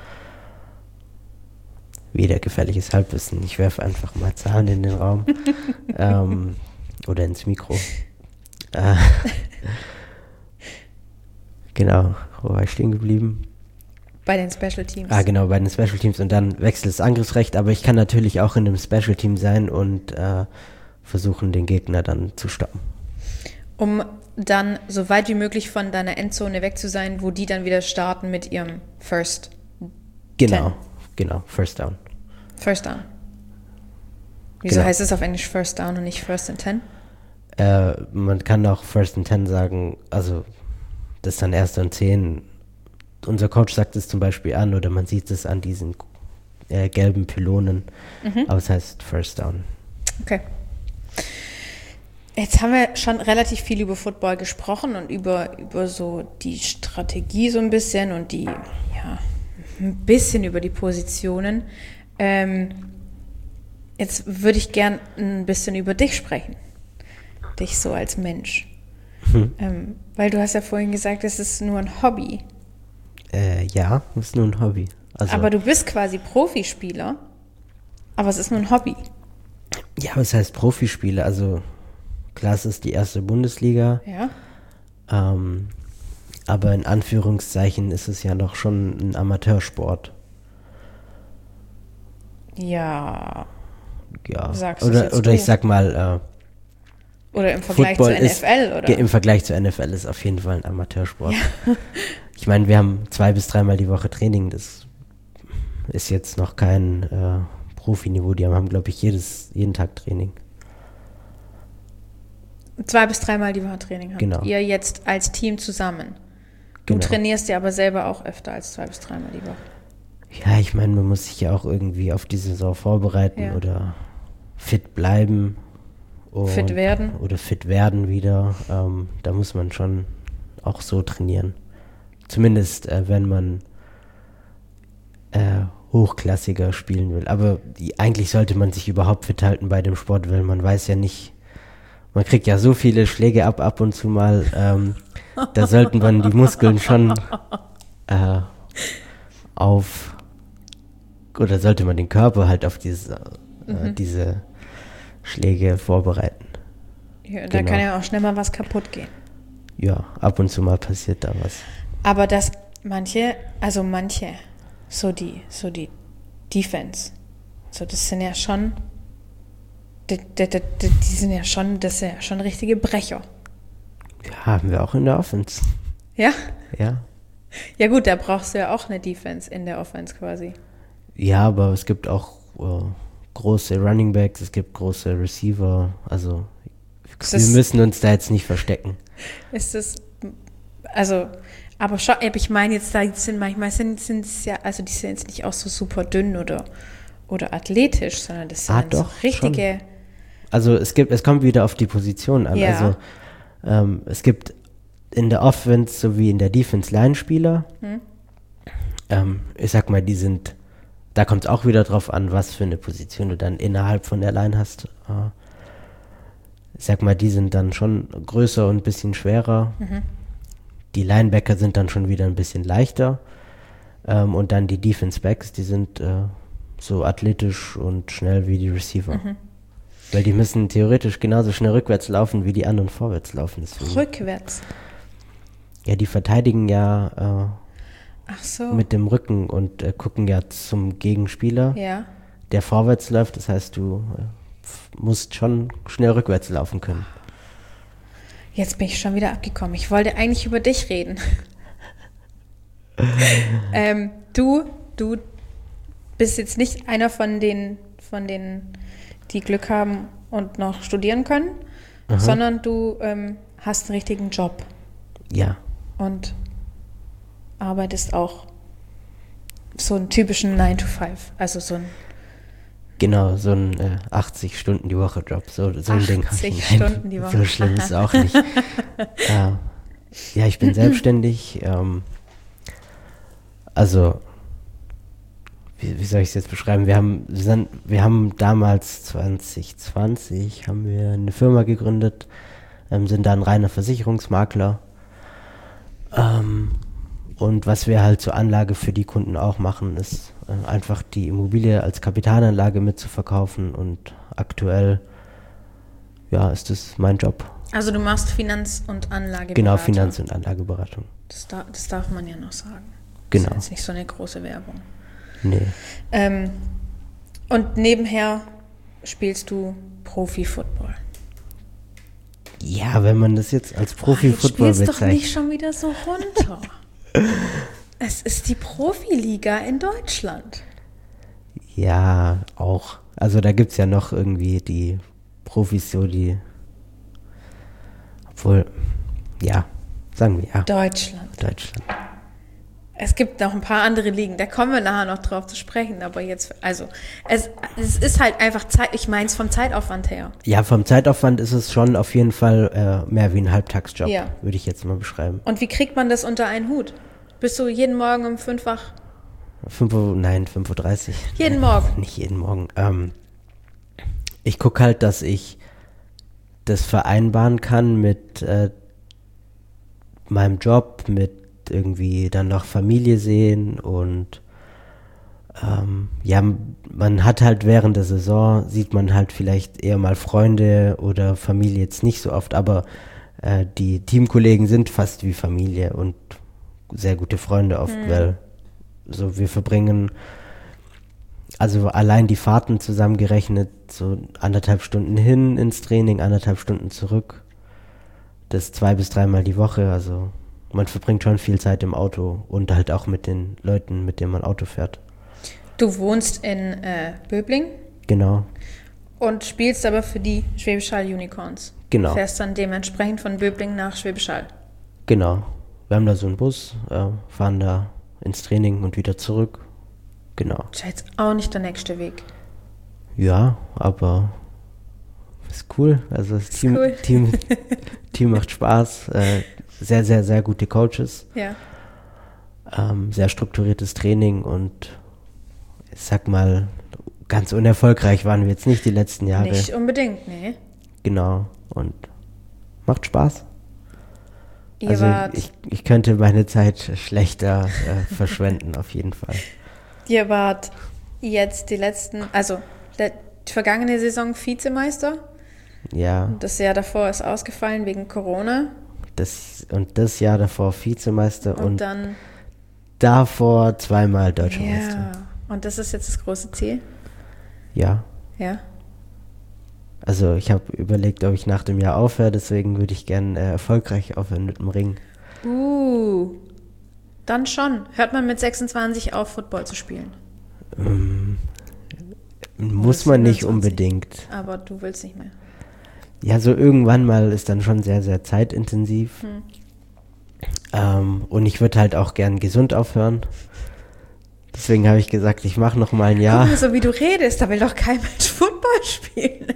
Wieder gefährliches Halbwissen. Ich werfe einfach mal Zahlen in den Raum. ähm, oder ins Mikro. Äh, genau, wo war ich stehen geblieben? Bei den Special Teams. Ah, genau, bei den Special Teams und dann wechselt das Angriffsrecht, aber ich kann natürlich auch in einem Special Team sein und äh, versuchen, den Gegner dann zu stoppen. Um dann so weit wie möglich von deiner Endzone weg zu sein, wo die dann wieder starten mit ihrem First, Genau, Ten. genau, First Down. First Down. Wieso Genau. heißt es auf Englisch First Down und nicht First and Ten? Äh, man kann auch First and Ten sagen, also das ist dann Erster und Zehn. Unser Coach sagt es zum Beispiel an oder man sieht es an diesen äh, gelben Pylonen, aber es heißt First Down. Okay. Jetzt haben wir schon relativ viel über Football gesprochen und über, über so die Strategie so ein bisschen und die, ja, ein bisschen über die Positionen. Ähm, jetzt würde ich gern ein bisschen über dich sprechen. Dich so als Mensch. Hm. Ähm, weil du hast ja vorhin gesagt, es ist nur ein Hobby. Äh, ja, das ist nur ein Hobby. Also, Aber du bist quasi Profispieler, aber es ist nur ein Hobby. ja, was heißt Profispiele? Also klar, es ist die erste Bundesliga, Ja. ähm, aber in Anführungszeichen ist es ja noch schon ein Amateursport. Ja. Ja. Sagst du's oder jetzt oder du? ich sag mal, Oder im äh, Vergleich Football zur ist, N F L, oder? ge- im Vergleich zur N F L ist auf jeden Fall ein Amateursport. Ich meine, wir haben zwei bis dreimal die Woche Training, das ist jetzt noch kein äh, Profiniveau, die haben, glaube ich, jedes, jeden Tag Training. Zwei bis dreimal die Woche Training habt Genau. ihr jetzt als Team zusammen. Du Genau. trainierst ja aber selber auch öfter als zwei bis dreimal die Woche. Ja, ich meine, man muss sich ja auch irgendwie auf die Saison vorbereiten Ja. oder fit bleiben. Und, Fit werden. Oder fit werden wieder. Ähm, da muss man schon auch so trainieren. Zumindest, äh, wenn man äh, hochklassiger spielen will. Aber die, eigentlich sollte man sich überhaupt fit halten bei dem Sport, weil man weiß ja nicht, man kriegt ja so viele Schläge ab, ab und zu mal. Ähm, da sollten man die Muskeln schon äh, auf, oder sollte man den Körper halt auf diese, äh, Mhm. diese Schläge vorbereiten. Ja, da Genau. kann ja auch schnell mal was kaputt gehen. Ja, ab und zu mal passiert da was. Aber dass manche, also manche, so die, so die Defense, so das sind ja schon, die, die, die, die die sind ja schon, das sind ja schon richtige Brecher. Ja, haben wir auch in der Offense. Ja? Ja. Ja gut, da brauchst du ja auch eine Defense in der Offense quasi. Ja, aber es gibt auch äh, große Running Backs, es gibt große Receiver, also Ist wir das- müssen uns da jetzt nicht verstecken. Ist das, also, aber schon, aber ich meine jetzt, da sind manchmal sind, sind es ja, also die sind jetzt nicht auch so super dünn oder, oder athletisch, sondern das sind Ah, dann doch, so richtige, Also es gibt, es kommt wieder auf die Position an. Ja. Also ähm, es gibt in der Offense sowie in der Defense Line-Spieler. Hm. Ähm, ich sag mal, die sind, da kommt es auch wieder drauf an, was für eine Position du dann innerhalb von der Line hast. Äh, ich sag mal, die sind dann schon größer und ein bisschen schwerer. Mhm. Die Linebacker sind dann schon wieder ein bisschen leichter. Ähm, und dann die Defense Backs, die sind äh, so athletisch und schnell wie die Receiver. Mhm. Weil die müssen theoretisch genauso schnell rückwärts laufen, wie die anderen vorwärts laufen. Deswegen. Rückwärts? Ja, die verteidigen ja äh, Ach so. mit dem Rücken und äh, gucken ja zum Gegenspieler, Ja. der vorwärts läuft. Das heißt, du äh, musst schon schnell rückwärts laufen können. Jetzt bin ich schon wieder abgekommen. Ich wollte eigentlich über dich reden. ähm, du, du bist jetzt nicht einer von den, von denen, die Glück haben und noch studieren können, Aha. sondern du ähm, hast einen richtigen Job. Ja. Und arbeitest auch so einen typischen nine to five, also so ein Genau, so ein äh, achtzig Stunden die Woche Job, so, so ein Ding. achtzig Stunden die Woche. So schlimm ist es auch nicht. äh, ja, ich bin selbstständig. Ähm, also, wie, wie soll ich es jetzt beschreiben? Wir haben, wir, sind, wir haben damals zwanzig zwanzig haben wir eine Firma gegründet, ähm, sind da ein reiner Versicherungsmakler. Ähm, und was wir halt zur Anlage für die Kunden auch machen, ist äh, einfach die Immobilie als Kapitalanlage mitzuverkaufen und aktuell, ja, ist das mein Job. Also du machst Finanz- und Anlageberatung. Genau, Finanz- und Anlageberatung. Das, da, das darf man ja noch sagen. Genau. Das ist jetzt nicht so eine große Werbung. Nee. Ähm, und nebenher spielst du Profi-Football. Ja, wenn man das jetzt als Profi-Football bezeichnet. Du spielst doch nicht schon wieder so runter. Es ist die Profiliga in Deutschland. Ja, auch. Also da gibt es ja noch irgendwie die Profis so, die, obwohl, ja, sagen wir ja. Deutschland. Deutschland. Es gibt noch ein paar andere Ligen, da kommen wir nachher noch drauf zu sprechen, aber jetzt, also, es, es ist halt einfach Zeit, ich meine es vom Zeitaufwand her. Ja, vom Zeitaufwand ist es schon auf jeden Fall äh, mehr wie ein Halbtagsjob, ja. würde ich jetzt mal beschreiben. Und wie kriegt man das unter einen Hut? Bist du jeden Morgen um fünf wach? fünf Uhr, nein, fünf Uhr dreißig. Jeden nein, Morgen? Nicht jeden Morgen. Ähm, ich gucke halt, dass ich das vereinbaren kann mit äh, meinem Job, mit irgendwie dann noch Familie sehen und ähm, ja, man hat halt während der Saison, sieht man halt vielleicht eher mal Freunde oder Familie jetzt nicht so oft, aber äh, die Teamkollegen sind fast wie Familie und sehr gute Freunde oft, mhm. weil so wir verbringen, also allein die Fahrten zusammengerechnet, so anderthalb Stunden hin ins Training, anderthalb Stunden zurück, das zwei bis dreimal die Woche, also man verbringt schon viel Zeit im Auto und halt auch mit den Leuten, mit denen man Auto fährt. Du wohnst in äh, Böbling? Genau. Und spielst aber für die Schwäbisch Hall Unicorns? Genau. Fährst dann dementsprechend von Böbling nach Schwäbisch Hall? Genau. Wir haben da so einen Bus, äh, fahren da ins Training und wieder zurück. Genau. Das ist jetzt auch nicht der nächste Weg. Ja, aber ist cool. Also das ist Team, cool. Team, Team macht Spaß. Äh, sehr, sehr, sehr gute Coaches. Ja. Ähm, sehr strukturiertes Training und ich sag mal, ganz unerfolgreich waren wir jetzt nicht die letzten Jahre. Nicht unbedingt, nee. Genau. Und macht Spaß. Ihr also wart, ich, ich könnte meine Zeit schlechter äh, verschwenden, auf jeden Fall. Ihr wart jetzt die letzten, also der, die vergangene Saison Vizemeister. Ja. Das Jahr davor ist ausgefallen wegen Corona. Das, und das Jahr davor Vizemeister und, und dann davor zweimal Deutscher ja. Meister. Und das ist jetzt das große Ziel? Ja. Ja. Also ich habe überlegt, ob ich nach dem Jahr aufhöre, deswegen würde ich gerne äh, erfolgreich aufhören mit dem Ring. Uh, dann schon. Hört man mit sechsundzwanzig auf, Football zu spielen? Ähm, muss man nicht unbedingt. Aber du willst nicht mehr. Ja, so irgendwann mal ist dann schon sehr, sehr zeitintensiv. Hm. Ähm, und ich würde halt auch gern gesund aufhören. Deswegen habe ich gesagt, ich mache noch mal ein Jahr. Guck mal, so wie du redest, da will doch kein Mensch Football spielen.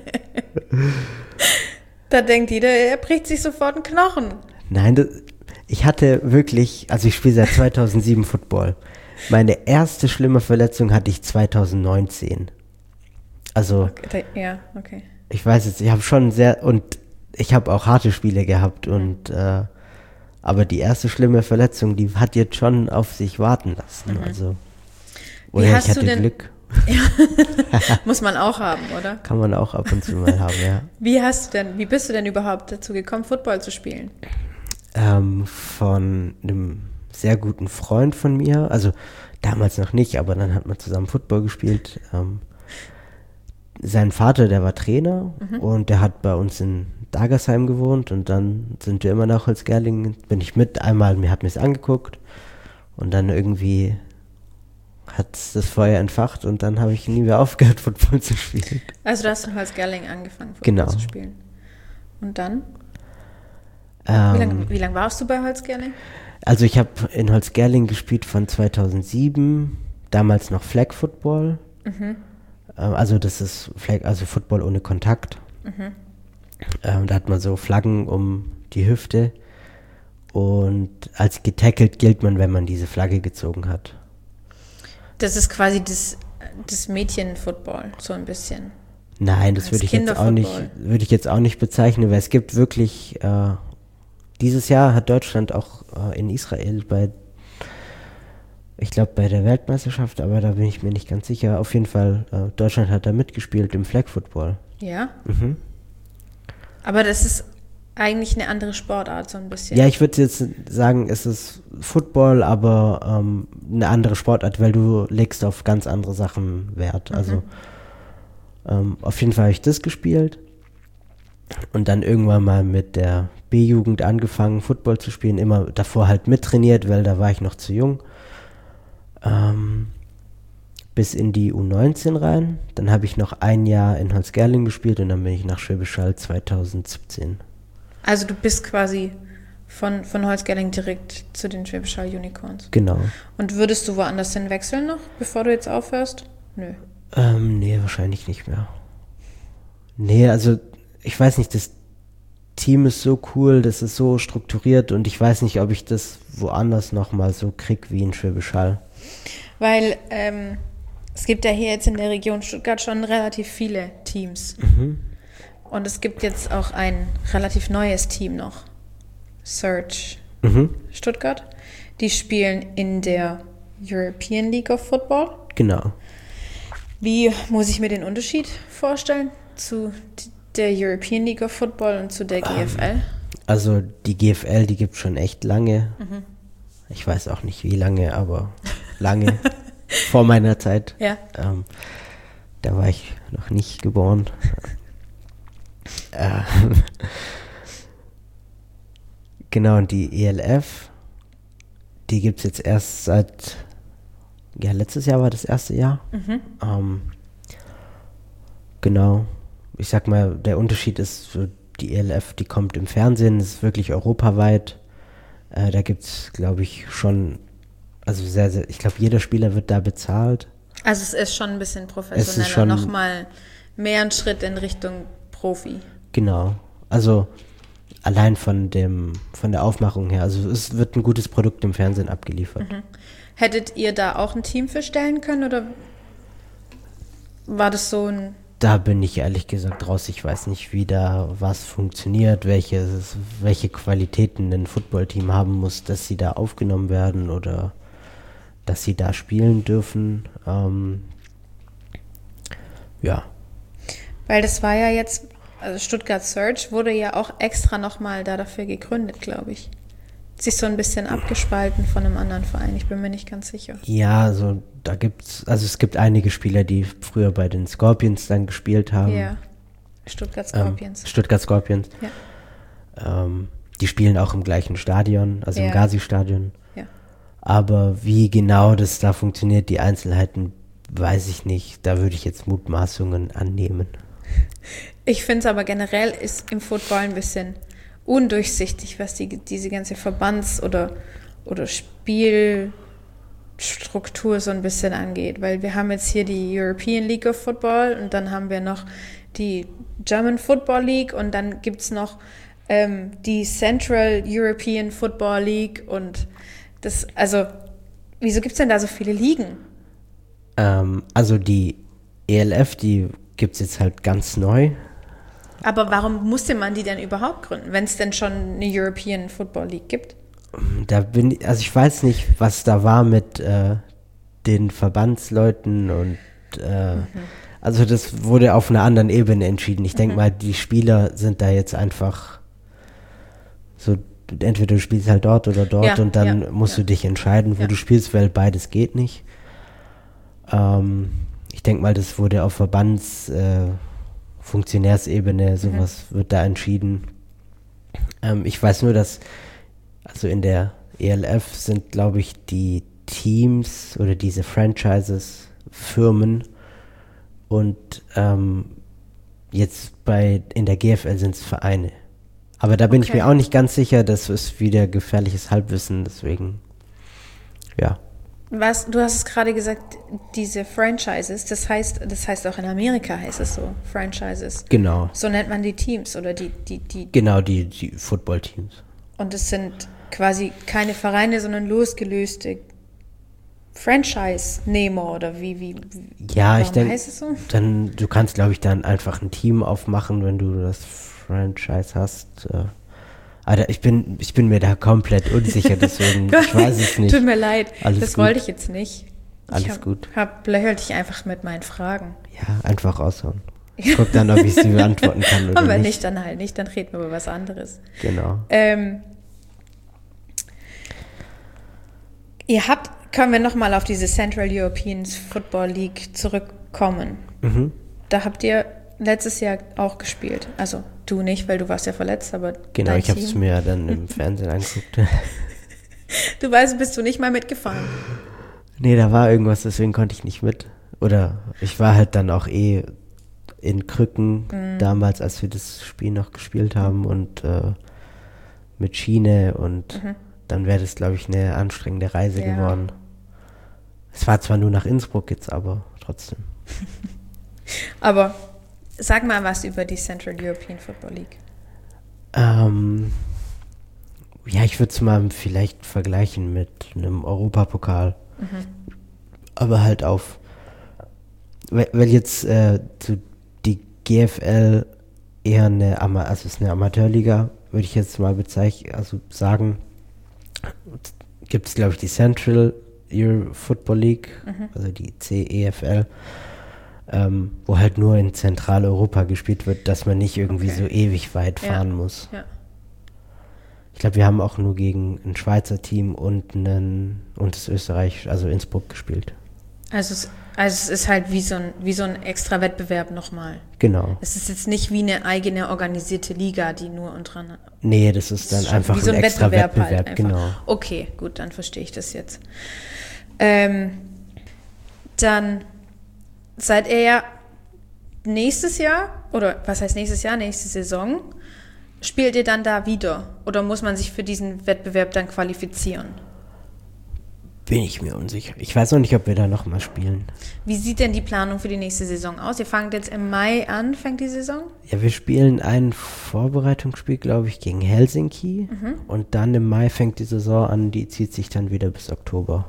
Da denkt jeder, er bricht sich sofort einen Knochen. Nein, das, ich hatte wirklich, also ich spiele seit zweitausendsieben Football. Meine erste schlimme Verletzung hatte ich zweitausendneunzehn. Also, okay, ja, okay. Ich weiß jetzt, ich habe schon sehr, und ich habe auch harte Spiele gehabt und, äh, aber die erste schlimme Verletzung, die hat jetzt schon auf sich warten lassen, mhm. also. Oder wie hast ich hatte du denn, Glück. Muss man auch haben, oder? Kann man auch ab und zu mal haben, ja. Wie hast du denn, wie bist du denn überhaupt dazu gekommen, Football zu spielen? Ähm, von einem sehr guten Freund von mir, also damals noch nicht, aber dann hat man zusammen Football gespielt. Ähm, sein Vater, der war Trainer mhm. und der hat bei uns in Dagersheim gewohnt und dann sind wir immer nach Holzgerlingen, bin ich mit, einmal, mir hat mir es angeguckt und dann irgendwie hat das Feuer entfacht und dann habe ich nie mehr aufgehört, Football zu spielen. Also du hast in Holzgerlingen angefangen, Football genau. zu spielen. Und dann? Ähm, wie lange wie lang warst du bei Holzgerlingen? Also ich habe in Holzgerlingen gespielt von zweitausendsieben, damals noch Flag Football. Mhm. Ähm, also das ist Flag, also Football ohne Kontakt. Mhm. Ähm, da hat man so Flaggen um die Hüfte und als getackelt gilt man, wenn man diese Flagge gezogen hat. Das ist quasi das, das Mädchen-Football, so ein bisschen. Nein, das würde ich jetzt auch nicht, würde ich jetzt auch nicht bezeichnen, weil es gibt wirklich, äh, dieses Jahr hat Deutschland auch äh, in Israel bei, ich glaube bei der Weltmeisterschaft, aber da bin ich mir nicht ganz sicher, auf jeden Fall, äh, Deutschland hat da mitgespielt im Flag Football. Ja? Mhm. Aber das ist eigentlich eine andere Sportart, so ein bisschen. Ja, ich würde jetzt sagen, es ist Football, aber ähm, eine andere Sportart, weil du legst auf ganz andere Sachen Wert. Mhm. Also ähm, auf jeden Fall habe ich das gespielt und dann irgendwann mal mit der B-Jugend angefangen, Football zu spielen. Immer davor halt mittrainiert, weil da war ich noch zu jung. Ähm, bis in die U neunzehn rein. Dann habe ich noch ein Jahr in Holzgerlingen gespielt und dann bin ich nach Schwäbisch Hall zweitausendsiebzehn. Also du bist quasi von, von Holzgerlingen direkt zu den Schwäbisch Hall Unicorns. Genau. Und würdest du woanders hin wechseln noch, bevor du jetzt aufhörst? Nö. Ähm, nee, wahrscheinlich nicht mehr. Nee, also ich weiß nicht, das Team ist so cool, das ist so strukturiert und ich weiß nicht, ob ich das woanders nochmal so krieg wie in Schwäbisch Hall. Weil ähm, es gibt ja hier jetzt in der Region Stuttgart schon relativ viele Teams. Mhm. Und es gibt jetzt auch ein relativ neues Team noch. Search mhm. Stuttgart. Die spielen in der European League of Football. Genau. Wie muss ich mir den Unterschied vorstellen zu der European League of Football und zu der G F L? Ähm, also die G F L, die gibt es schon echt lange. Mhm. Ich weiß auch nicht wie lange, aber lange. Vor meiner Zeit. Ja. Ähm, da war ich noch nicht geboren. äh, genau, und die E L F, die gibt es jetzt erst seit, ja, letztes Jahr war das erste Jahr. Mhm. Ähm, genau. Ich sag mal, der Unterschied ist, so die E L F, die kommt im Fernsehen, das ist wirklich europaweit. Äh, da gibt es, glaube ich, schon, also sehr, sehr, ich glaube, jeder Spieler wird da bezahlt. Also es ist schon ein bisschen professioneller, schon, nochmal mehr ein Schritt in Richtung Profi. Genau, also allein von dem, von der Aufmachung her, also es wird ein gutes Produkt im Fernsehen abgeliefert. Mhm. Hättet ihr da auch ein Team für stellen können oder war das so ein... Da bin ich ehrlich gesagt raus. Ich weiß nicht, wie da was funktioniert, welches, welche Qualitäten ein Footballteam haben muss, dass sie da aufgenommen werden oder dass sie da spielen dürfen. Ähm, ja. Weil das war ja jetzt, also Stuttgart Search wurde ja auch extra nochmal da dafür gegründet, glaube ich. Sich so ein bisschen abgespalten von einem anderen Verein, ich bin mir nicht ganz sicher. Ja, also da gibt's, also es gibt einige Spieler, die früher bei den Scorpions dann gespielt haben. Ja, Stuttgart Scorpions. Ähm, Stuttgart Scorpions. Ja. Ähm, die spielen auch im gleichen Stadion, also ja. im Gazi-Stadion. Ja. Aber wie genau das da funktioniert, die Einzelheiten, weiß ich nicht. Da würde ich jetzt Mutmaßungen annehmen. Ich finde es aber generell ist im Football ein bisschen undurchsichtig, was die, diese ganze Verbands- oder, oder Spielstruktur so ein bisschen angeht. Weil wir haben jetzt hier die European League of Football und dann haben wir noch die German Football League und dann gibt es noch ähm, die Central European Football League und das, also, wieso gibt es denn da so viele Ligen? Ähm, also die E L F, die gibt es jetzt halt ganz neu. Aber warum musste man die denn überhaupt gründen, wenn es denn schon eine European Football League gibt? Da bin also ich weiß nicht, was da war mit äh, den Verbandsleuten und äh, mhm. also das wurde auf einer anderen Ebene entschieden. Ich denke mhm. mal, die Spieler sind da jetzt einfach so, entweder du spielst halt dort oder dort ja, und dann ja, musst ja. du dich entscheiden, wo ja. du spielst, weil beides geht nicht. Ähm, ich denke mal, das wurde auf Verbands äh, Funktionärsebene, sowas mhm. wird da entschieden. Ähm, ich weiß nur, dass also in der E L F sind, glaube ich, die Teams oder diese Franchises Firmen und ähm, jetzt bei in der G F L sind es Vereine. Aber da bin okay. ich mir auch nicht ganz sicher, das ist wieder gefährliches Halbwissen, deswegen, ja. Was, du hast es gerade gesagt, diese Franchises, das heißt, das heißt auch in Amerika heißt es so, Franchises. Genau. So nennt man die Teams oder die, die, die. Genau, die, die Football-Teams. Und es sind quasi keine Vereine, sondern losgelöste Franchise-Nehmer oder wie, wie, ja, ich denke, heißt es so? Dann, du kannst, glaube ich, dann einfach ein Team aufmachen, wenn du das Franchise hast. Alter, ich bin, ich bin mir da komplett unsicher, deswegen, ich weiß es nicht. Tut mir leid, Alles das gut. wollte ich jetzt nicht. Alles ich hab, gut. Hab, löchel dich einfach mit meinen Fragen. Ja, einfach raushauen. Ich guck dann, ob ich sie beantworten kann oder Aber nicht. Aber nicht, dann halt nicht, dann reden wir über was anderes. Genau. Ähm, ihr habt, können wir nochmal auf diese Central European Football League zurückkommen. Mhm. Da habt ihr letztes Jahr auch gespielt. Also du nicht, weil du warst ja verletzt, aber genau, ich habe es mir ja dann im Fernsehen angeguckt. Du weißt, bist du nicht mal mitgefahren? Nee, da war irgendwas, deswegen konnte ich nicht mit. Oder ich war halt dann auch eh in Krücken mhm. damals, als wir das Spiel noch gespielt haben und äh, mit Schiene und mhm. dann wäre das, glaube ich, eine anstrengende Reise ja. geworden. Es war zwar nur nach Innsbruck jetzt, aber trotzdem. Aber sag mal was über die Central European Football League. Ähm, ja, ich würde es mal vielleicht vergleichen mit einem Europapokal. Mhm. Aber halt auf, weil, weil jetzt äh, so die G F L eher eine, Ama- also ist eine Amateurliga, würde ich jetzt mal bezeichnen, also sagen, gibt es, glaube ich, die Central Euro Football League, mhm. also die C E F L, ähm, wo halt nur in Zentraleuropa gespielt wird, dass man nicht irgendwie okay. so ewig weit ja. fahren muss. Ja. Ich glaube, wir haben auch nur gegen ein Schweizer Team und, einen, und das Österreich, also Innsbruck, gespielt. Also es, also es ist halt wie so ein, wie so ein extra Wettbewerb nochmal. Genau. Es ist jetzt nicht wie eine eigene organisierte Liga, die nur unter... Nee, das ist dann das ist einfach wie so ein, ein extra Wettbewerb, Wettbewerb halt genau. Okay, gut, dann verstehe ich das jetzt. Ähm, dann seid ihr ja nächstes Jahr, oder was heißt nächstes Jahr, nächste Saison, spielt ihr dann da wieder? Oder muss man sich für diesen Wettbewerb dann qualifizieren? Bin ich mir unsicher. Ich weiß noch nicht, ob wir da nochmal spielen. Wie sieht denn die Planung für die nächste Saison aus? Ihr fangt jetzt im Mai an, fängt die Saison? Ja, wir spielen ein Vorbereitungsspiel, glaube ich, gegen Helsinki. Mhm. Und dann im Mai fängt die Saison an, die zieht sich dann wieder bis Oktober.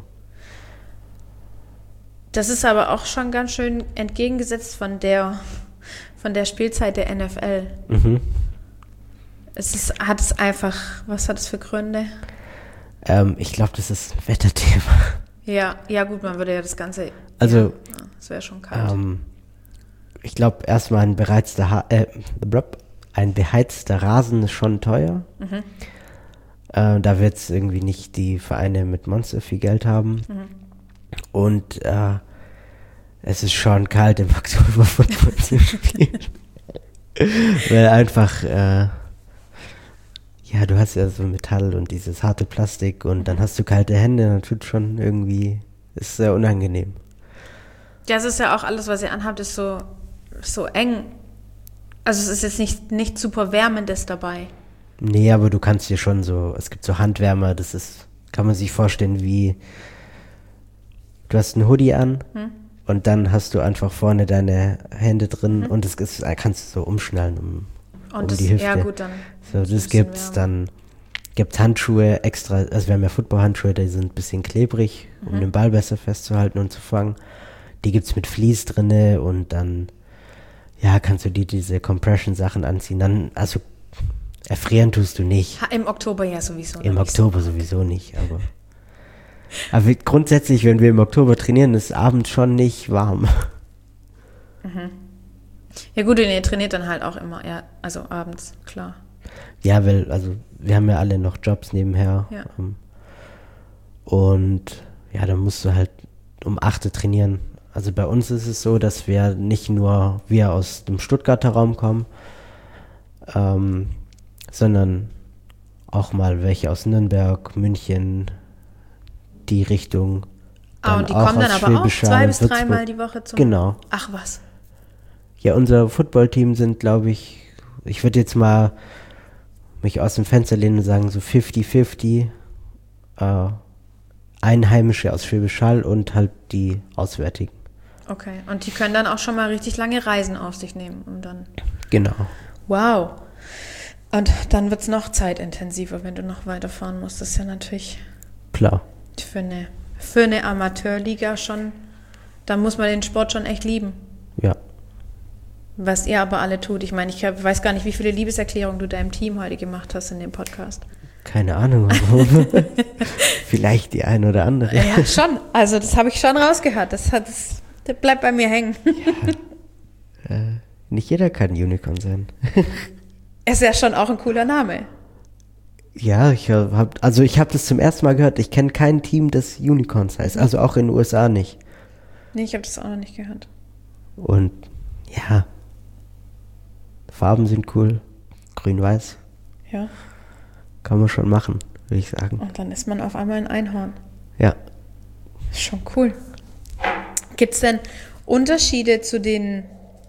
Das ist aber auch schon ganz schön entgegengesetzt von der, von der Spielzeit der N F L. Mhm. Es ist, hat es einfach, was hat es für Gründe? Ähm, ich glaube, das ist ein Wetterthema. Ja, ja gut, man würde ja das Ganze, also, ja, das wäre schon kalt. Ähm, ich glaube, erstmal ein bereizter, ha- äh, ein beheizter Rasen ist schon teuer. Mhm. Äh, da wird es irgendwie nicht die Vereine mit Monster viel Geld haben. Mhm. Und äh, es ist schon kalt im Oktober Football zu spielen. Weil einfach, äh, ja, du hast ja so Metall und dieses harte Plastik und dann hast du kalte Hände, dann tut schon irgendwie, ist sehr unangenehm. Ja, es ist ja auch alles, was ihr anhabt, ist so, so eng. Also es ist jetzt nicht, nicht super Wärmendes dabei. Nee, aber du kannst dir schon so, es gibt so Handwärmer, das ist, kann man sich vorstellen wie, du hast einen Hoodie an hm? und dann hast du einfach vorne deine Hände drin hm? und das ist, kannst du so umschnallen um, um das, die Hüfte. Ja gut, dann so, das gibt's, dann gibt's Handschuhe extra, also wir haben ja Football-Handschuhe, die sind ein bisschen klebrig, um mhm. den Ball besser festzuhalten und zu fangen. Die gibt's mit Vlies drinne und dann, ja, kannst du dir diese Compression-Sachen anziehen. Dann, also erfrieren tust du nicht. Ha, im Oktober ja sowieso Im Oktober so. sowieso nicht, aber Aber grundsätzlich, wenn wir im Oktober trainieren, ist abends schon nicht warm. Ja gut, und ihr trainiert dann halt auch immer, ja, also abends, klar. Ja, weil, also wir haben ja alle noch Jobs nebenher. Ja. Ähm, und ja, dann musst du halt um acht Uhr trainieren. Also bei uns ist es so, dass wir nicht nur wir aus dem Stuttgarter Raum kommen, ähm, sondern auch mal welche aus Nürnberg, München, die Richtung. Ah, und die auch kommen dann aus aber auch Schwäbisch zwei Hall, bis Würzburg. dreimal die Woche zum... Genau. Ach was. Ja, unser Footballteam sind, glaube ich, ich würde jetzt mal mich aus dem Fenster lehnen und sagen, so fünfzig fünfzig. Äh, Einheimische aus Schwäbisch Hall und halt die Auswärtigen. Okay, und die können dann auch schon mal richtig lange Reisen auf sich nehmen, um dann... Genau. Wow. Und dann wird es noch zeitintensiver, wenn du noch weiterfahren musst. Das ist ja natürlich Klar. für eine, für eine Amateurliga schon, da muss man den Sport schon echt lieben. Ja. Was ihr aber alle tut. Ich meine, ich hab, weiß gar nicht, wie viele Liebeserklärungen du deinem Team heute gemacht hast in dem Podcast. Keine Ahnung warum. Vielleicht die ein oder andere. Ja, schon. Also das habe ich schon rausgehört. Das, hat, das, das bleibt bei mir hängen. Ja. Äh, nicht jeder kann Unicorn sein. Ist ja schon auch ein cooler Name. Ja, ich habe also ich habe das zum ersten Mal gehört. Ich kenne kein Team, das Unicorns heißt. Also auch in den U S A nicht. Nee, ich habe das auch noch nicht gehört. Und ja, Farben sind cool. Grün-Weiß. Ja. Kann man schon machen, würde ich sagen. Und dann ist man auf einmal ein Einhorn. Ja. Ist schon cool. Gibt es denn Unterschiede zu den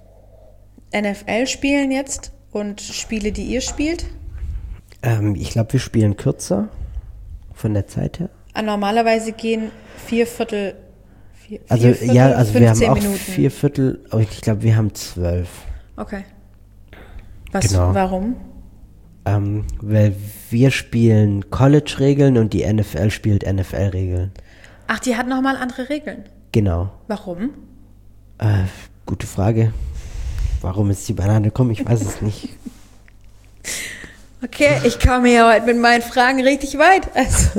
N F L-Spielen jetzt und Spiele, die ihr spielt? Ähm, ich glaube, wir spielen kürzer von der Zeit her. Ah, normalerweise gehen vier Viertel, vier, Also vier Viertel ja, also wir haben auch Minuten. vier Viertel, aber ich glaube, wir haben zwölf. Okay. Was, Genau. warum? Ähm, weil wir spielen College-Regeln und die N F L spielt N F L-Regeln. Ach, die hat nochmal andere Regeln. Genau. Warum? Äh, gute Frage. Warum ist die Banane gekommen? Ich weiß es nicht. Okay, ich komme hier heute mit meinen Fragen richtig weit. Also,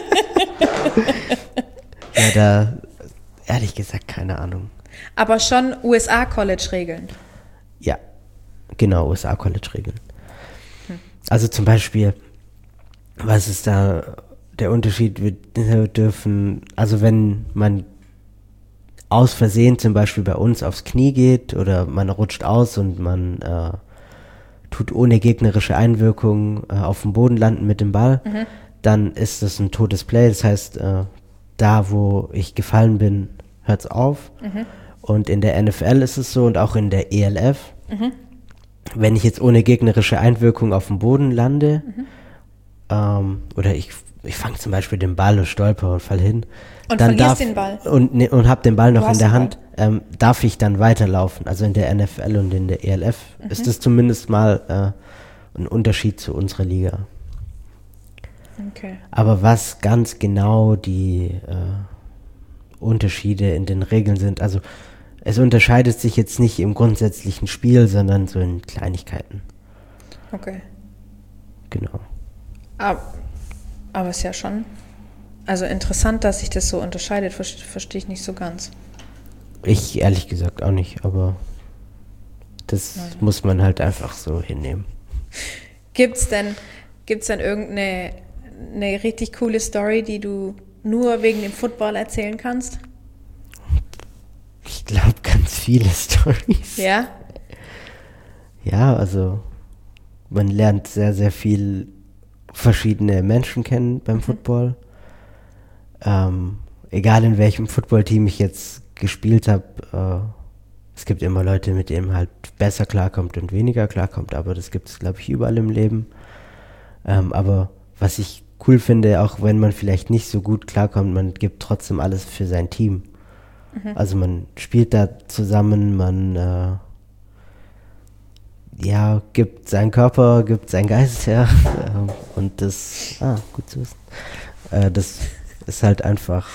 Ja, da, ehrlich gesagt, keine Ahnung. aber schon U S A-College-Regeln. Ja, genau, U S A-College-Regeln. Also zum Beispiel, was ist da der Unterschied? Wir dürfen, also wenn man aus Versehen zum Beispiel bei uns aufs Knie geht oder man rutscht aus und man äh, tut ohne gegnerische Einwirkung äh, auf dem Boden landen mit dem Ball, mhm. dann ist das ein totes Play. Das heißt, äh, da wo ich gefallen bin, hört's auf. Mhm. Und in der N F L ist es so und auch in der E L F, mhm. wenn ich jetzt ohne gegnerische Einwirkung auf dem Boden lande, mhm. ähm, oder ich, ich fange zum Beispiel den Ball und stolper und fall hin. Und dann verlierst darf, den Ball. Und, ne, und hab den Ball noch Du in der hast den Hand, ähm, darf ich dann weiterlaufen. Also in der N F L und in der E L F mhm. ist das zumindest mal äh, ein Unterschied zu unserer Liga. Okay. Aber was ganz genau die äh, Unterschiede in den Regeln sind, also es unterscheidet sich jetzt nicht im grundsätzlichen Spiel, sondern so in Kleinigkeiten. Okay. Genau. Aber, aber es ist ja schon, also interessant, dass sich das so unterscheidet, verstehe versteh ich nicht so ganz. Ich ehrlich gesagt auch nicht, aber das Nein. muss man halt einfach so hinnehmen. Gibt's denn, gibt's denn irgendeine eine richtig coole Story, die du nur wegen dem Football erzählen kannst? Ich glaube, ganz viele Storys. Ja? Ja, also man lernt sehr, sehr viel verschiedene Menschen kennen beim Football. Ähm, egal in welchem Footballteam ich jetzt gespielt habe, äh, es gibt immer Leute, mit denen man halt besser klarkommt und weniger klarkommt, aber das gibt es, glaube ich, überall im Leben. Ähm, aber was ich cool finde, auch wenn man vielleicht nicht so gut klarkommt, man gibt trotzdem alles für sein Team. Mhm. Also man spielt da zusammen, man äh, ja, gibt seinen Körper, gibt seinen Geist her äh, und das, ah, gut zu wissen, äh, das ist halt einfach,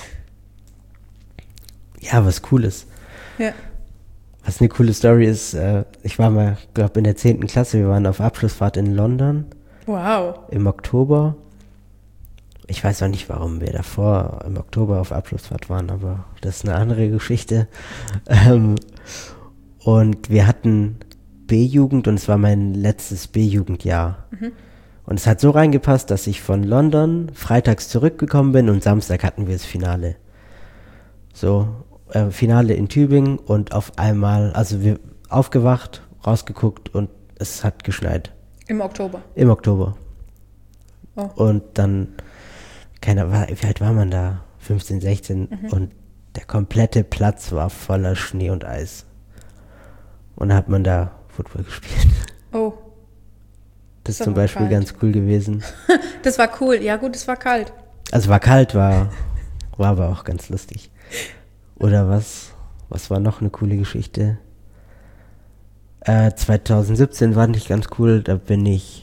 ja, was Cooles. Ja. Was eine coole Story ist, äh, ich war mal, glaube in der zehnten Klasse, wir waren auf Abschlussfahrt in London. Wow. Im Oktober. Ich weiß auch nicht, warum wir davor im Oktober auf Abschlussfahrt waren, aber das ist eine andere Geschichte. Ähm, Und wir hatten B-Jugend und es war mein letztes B-Jugendjahr. Mhm. Und es hat so reingepasst, dass ich von London freitags zurückgekommen bin und Samstag hatten wir das Finale. So, äh, Finale in Tübingen und auf einmal, also wir aufgewacht, rausgeguckt und es hat geschneit. Im Oktober? Im Oktober. Oh. Und dann, keiner, wie alt war man da? fünfzehn, sechzehn mhm. und der komplette Platz war voller Schnee und Eis. Und da hat man da Football gespielt. Oh. Das ist zum Beispiel kalt. Ganz cool gewesen. Das war cool, ja gut, es war kalt. Also war kalt, war, war aber auch ganz lustig. Oder was? Was war noch eine coole Geschichte? Äh, zwanzig siebzehn war nicht ganz cool, da bin ich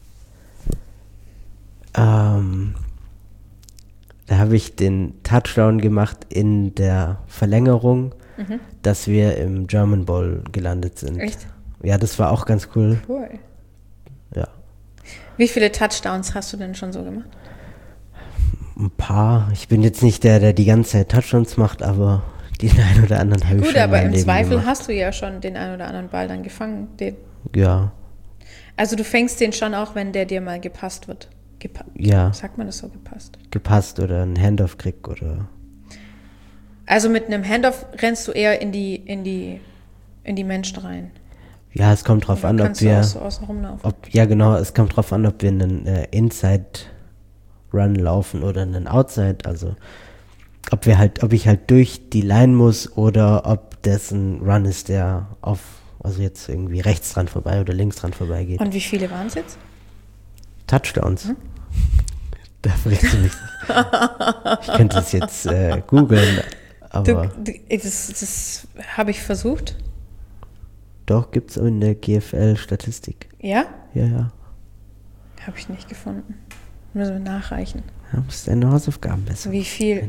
ähm, da habe ich den Touchdown gemacht in der Verlängerung, mhm. dass wir im German Bowl gelandet sind. Echt? Ja, das war auch ganz cool. Cool. Ja. Wie viele Touchdowns hast du denn schon so gemacht? Ein paar. Ich bin jetzt nicht der, der die ganze Zeit Touchdowns macht, aber den einen oder anderen habe ich schon. Gut, aber im Leben Zweifel gemacht. hast du ja schon den einen oder anderen Ball dann gefangen. Den. Ja. Also du fängst den schon auch, wenn der dir mal gepasst wird. Gepa- ja. Sagt man das so, gepasst? Gepasst oder ein Handoff krieg oder. Also mit einem Handoff rennst du eher in die, in die, in die Menschen rein. Ja, es kommt drauf an, ob wir. So außen rumlaufen. Ob, ja, genau, es kommt drauf an, ob wir einen äh, Inside-Run laufen oder einen Outside. Also ob wir halt, ob ich halt durch die Line muss oder ob das ein Run ist, der auf, also jetzt irgendwie rechts dran vorbei oder links dran vorbei geht. Und wie viele waren es jetzt? Touchdowns. Hm? Da fragst du mich. Ich könnte es jetzt äh, googeln, aber. Du, du, das das habe ich versucht. Doch, gibt es in der G F L-Statistik. Ja? Ja, ja. Habe ich nicht gefunden. Müssen wir nachreichen. Du musst deine Hausaufgaben besser. Wie viel?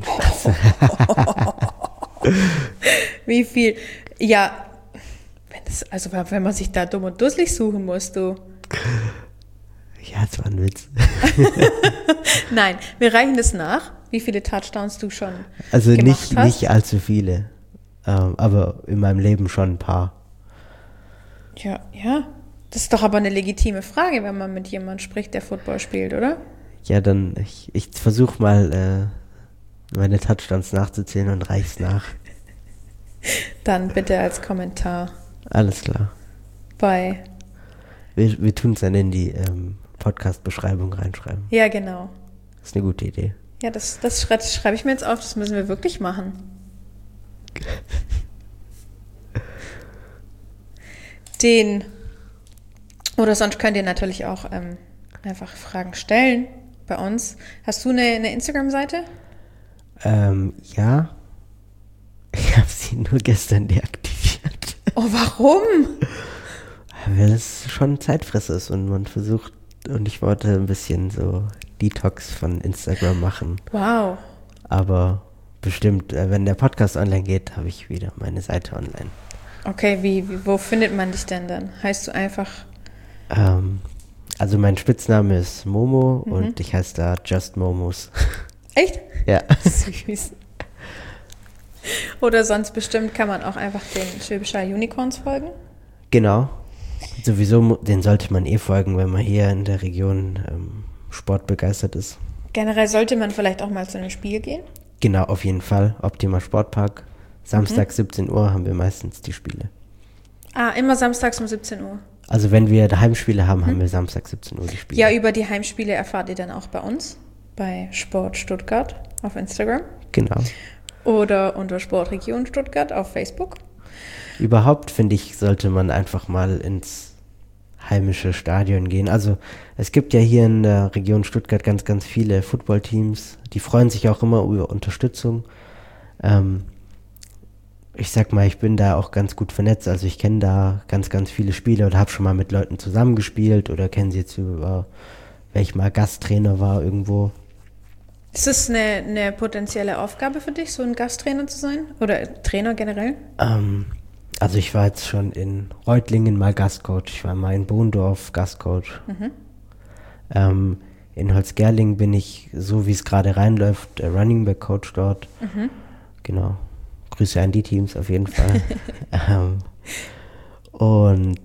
Wie viel? Ja, wenn das, also wenn man sich da dumm und dusselig suchen muss, du. Ja, das war ein Witz. Nein, wir reichen das nach, wie viele Touchdowns du schon also gemacht nicht, hast. nicht allzu viele, ähm, aber in meinem Leben schon ein paar. Ja, ja. Das ist doch aber eine legitime Frage, wenn man mit jemandem spricht, der Football spielt, oder? Ja, dann, ich, ich versuche mal, äh, meine Touchdowns nachzuzählen und reich's nach. Dann bitte als Kommentar. Alles klar. Bei. Wir, wir tun es dann in die ähm, Podcast-Beschreibung reinschreiben. Ja, genau. Das ist eine gute Idee. Ja, das, das schreibe schreib ich mir jetzt auf, das müssen wir wirklich machen. Den, oder sonst könnt ihr natürlich auch ähm, einfach Fragen stellen bei uns. Hast du eine, eine Instagram-Seite? Ähm, ja. Ich habe sie nur gestern deaktiviert. Oh, warum? Weil es schon Zeitfresser ist und man versucht, und ich wollte ein bisschen so Detox von Instagram machen. Wow. Aber bestimmt, wenn der Podcast online geht, habe ich wieder meine Seite online. Okay, wie, wie, wo findet man dich denn dann? Heißt du einfach? Ähm, also mein Spitzname ist Momo Mhm. und ich heiße da Just Momos. Echt? Ja. Süß. Oder sonst bestimmt kann man auch einfach den Schwäbischer Unicorns folgen? Genau. Sowieso, mu- den sollte man eh folgen, wenn man hier in der Region ähm, sportbegeistert ist. Generell sollte man vielleicht auch mal zu einem Spiel gehen? Genau, auf jeden Fall. Optima Sportpark. Samstag Mhm. siebzehn Uhr haben wir meistens die Spiele. Ah, immer samstags um siebzehn Uhr. Also wenn wir Heimspiele haben, haben wir Samstag siebzehn Uhr die Spiele. Ja, über die Heimspiele erfahrt ihr dann auch bei uns, bei Sport Stuttgart auf Instagram Genau. oder unter Sportregion Stuttgart auf Facebook. Überhaupt, finde ich, sollte man einfach mal ins heimische Stadion gehen. Also es gibt ja hier in der Region Stuttgart ganz, ganz viele Footballteams. Die freuen sich auch immer über Unterstützung. Ähm, ich sag mal, ich bin da auch ganz gut vernetzt. Also ich kenne da ganz, ganz viele Spieler oder habe schon mal mit Leuten zusammengespielt oder kenne sie jetzt über, weil ich mal Gasttrainer war irgendwo. Ist das eine, eine potenzielle Aufgabe für dich, so ein Gasttrainer zu sein? Oder Trainer generell? Ähm, also ich war jetzt schon in Reutlingen mal Gastcoach. Ich war mal in Bohndorf Gastcoach. Mhm. Ähm, in Holzgerling bin ich, so wie es gerade reinläuft, der Running Back Coach dort. Mhm. Genau. Grüße an die Teams auf jeden Fall. ähm, Und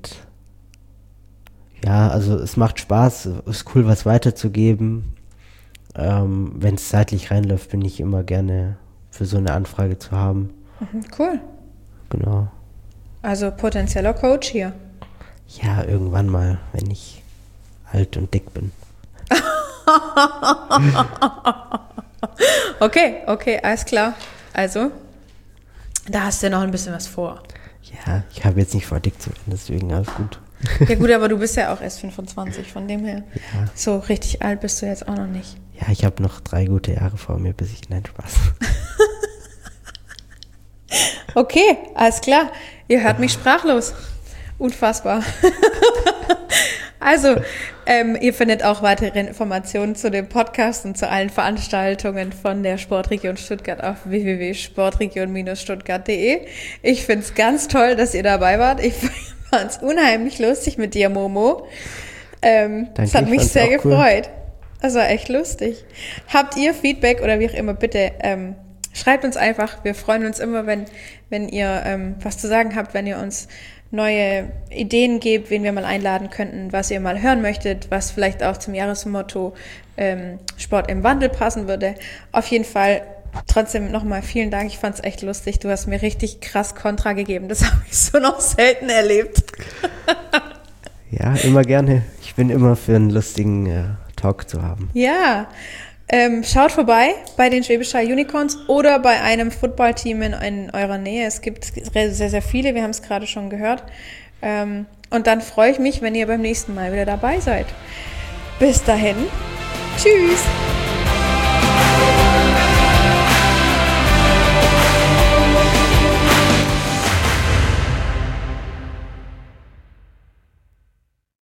ja, also es macht Spaß, ist cool, was weiterzugeben. Ähm, wenn es zeitlich reinläuft, bin ich immer gerne für so eine Anfrage zu haben. Mhm, cool. Genau. Also potenzieller Coach hier. Ja, irgendwann mal, wenn ich alt und dick bin. Okay, okay, alles klar. Also, da hast du ja noch ein bisschen was vor. Ja, ich habe jetzt nicht vor, dick zu werden, deswegen alles gut. Ja gut, aber du bist ja auch erst fünfundzwanzig, von dem her. Ja. So richtig alt bist du jetzt auch noch nicht. Ja, ich habe noch drei gute Jahre vor mir, bis ich... Nein, Spaß. Okay, alles klar. Ihr hört mich sprachlos. Unfassbar. Also, ähm, ihr findet auch weitere Informationen zu dem Podcast und zu allen Veranstaltungen von der Sportregion Stuttgart auf w w w punkt sportregion Bindestrich stuttgart punkt d e. Ich finde es ganz toll, dass ihr dabei wart. Ich fand es unheimlich lustig mit dir, Momo. Ähm, Danke, das hat ich mich fand's sehr auch cool. gefreut. Das war echt lustig. Habt ihr Feedback oder wie auch immer, bitte ähm, schreibt uns einfach. Wir freuen uns immer, wenn, wenn ihr ähm, was zu sagen habt, wenn ihr uns neue Ideen gebt, wen wir mal einladen könnten, was ihr mal hören möchtet, was vielleicht auch zum Jahresmotto ähm, Sport im Wandel passen würde. Auf jeden Fall trotzdem nochmal vielen Dank. Ich fand es echt lustig. Du hast mir richtig krass Kontra gegeben. Das habe ich so noch selten erlebt. Ja, immer gerne. Ich bin immer für einen lustigen äh, Talk zu haben. Ja, ähm, schaut vorbei bei den Schwäbisch Hall Unicorns oder bei einem Footballteam in, in eurer Nähe. Es gibt sehr, sehr viele, wir haben es gerade schon gehört. Ähm, und dann freue ich mich, wenn ihr beim nächsten Mal wieder dabei seid. Bis dahin, tschüss!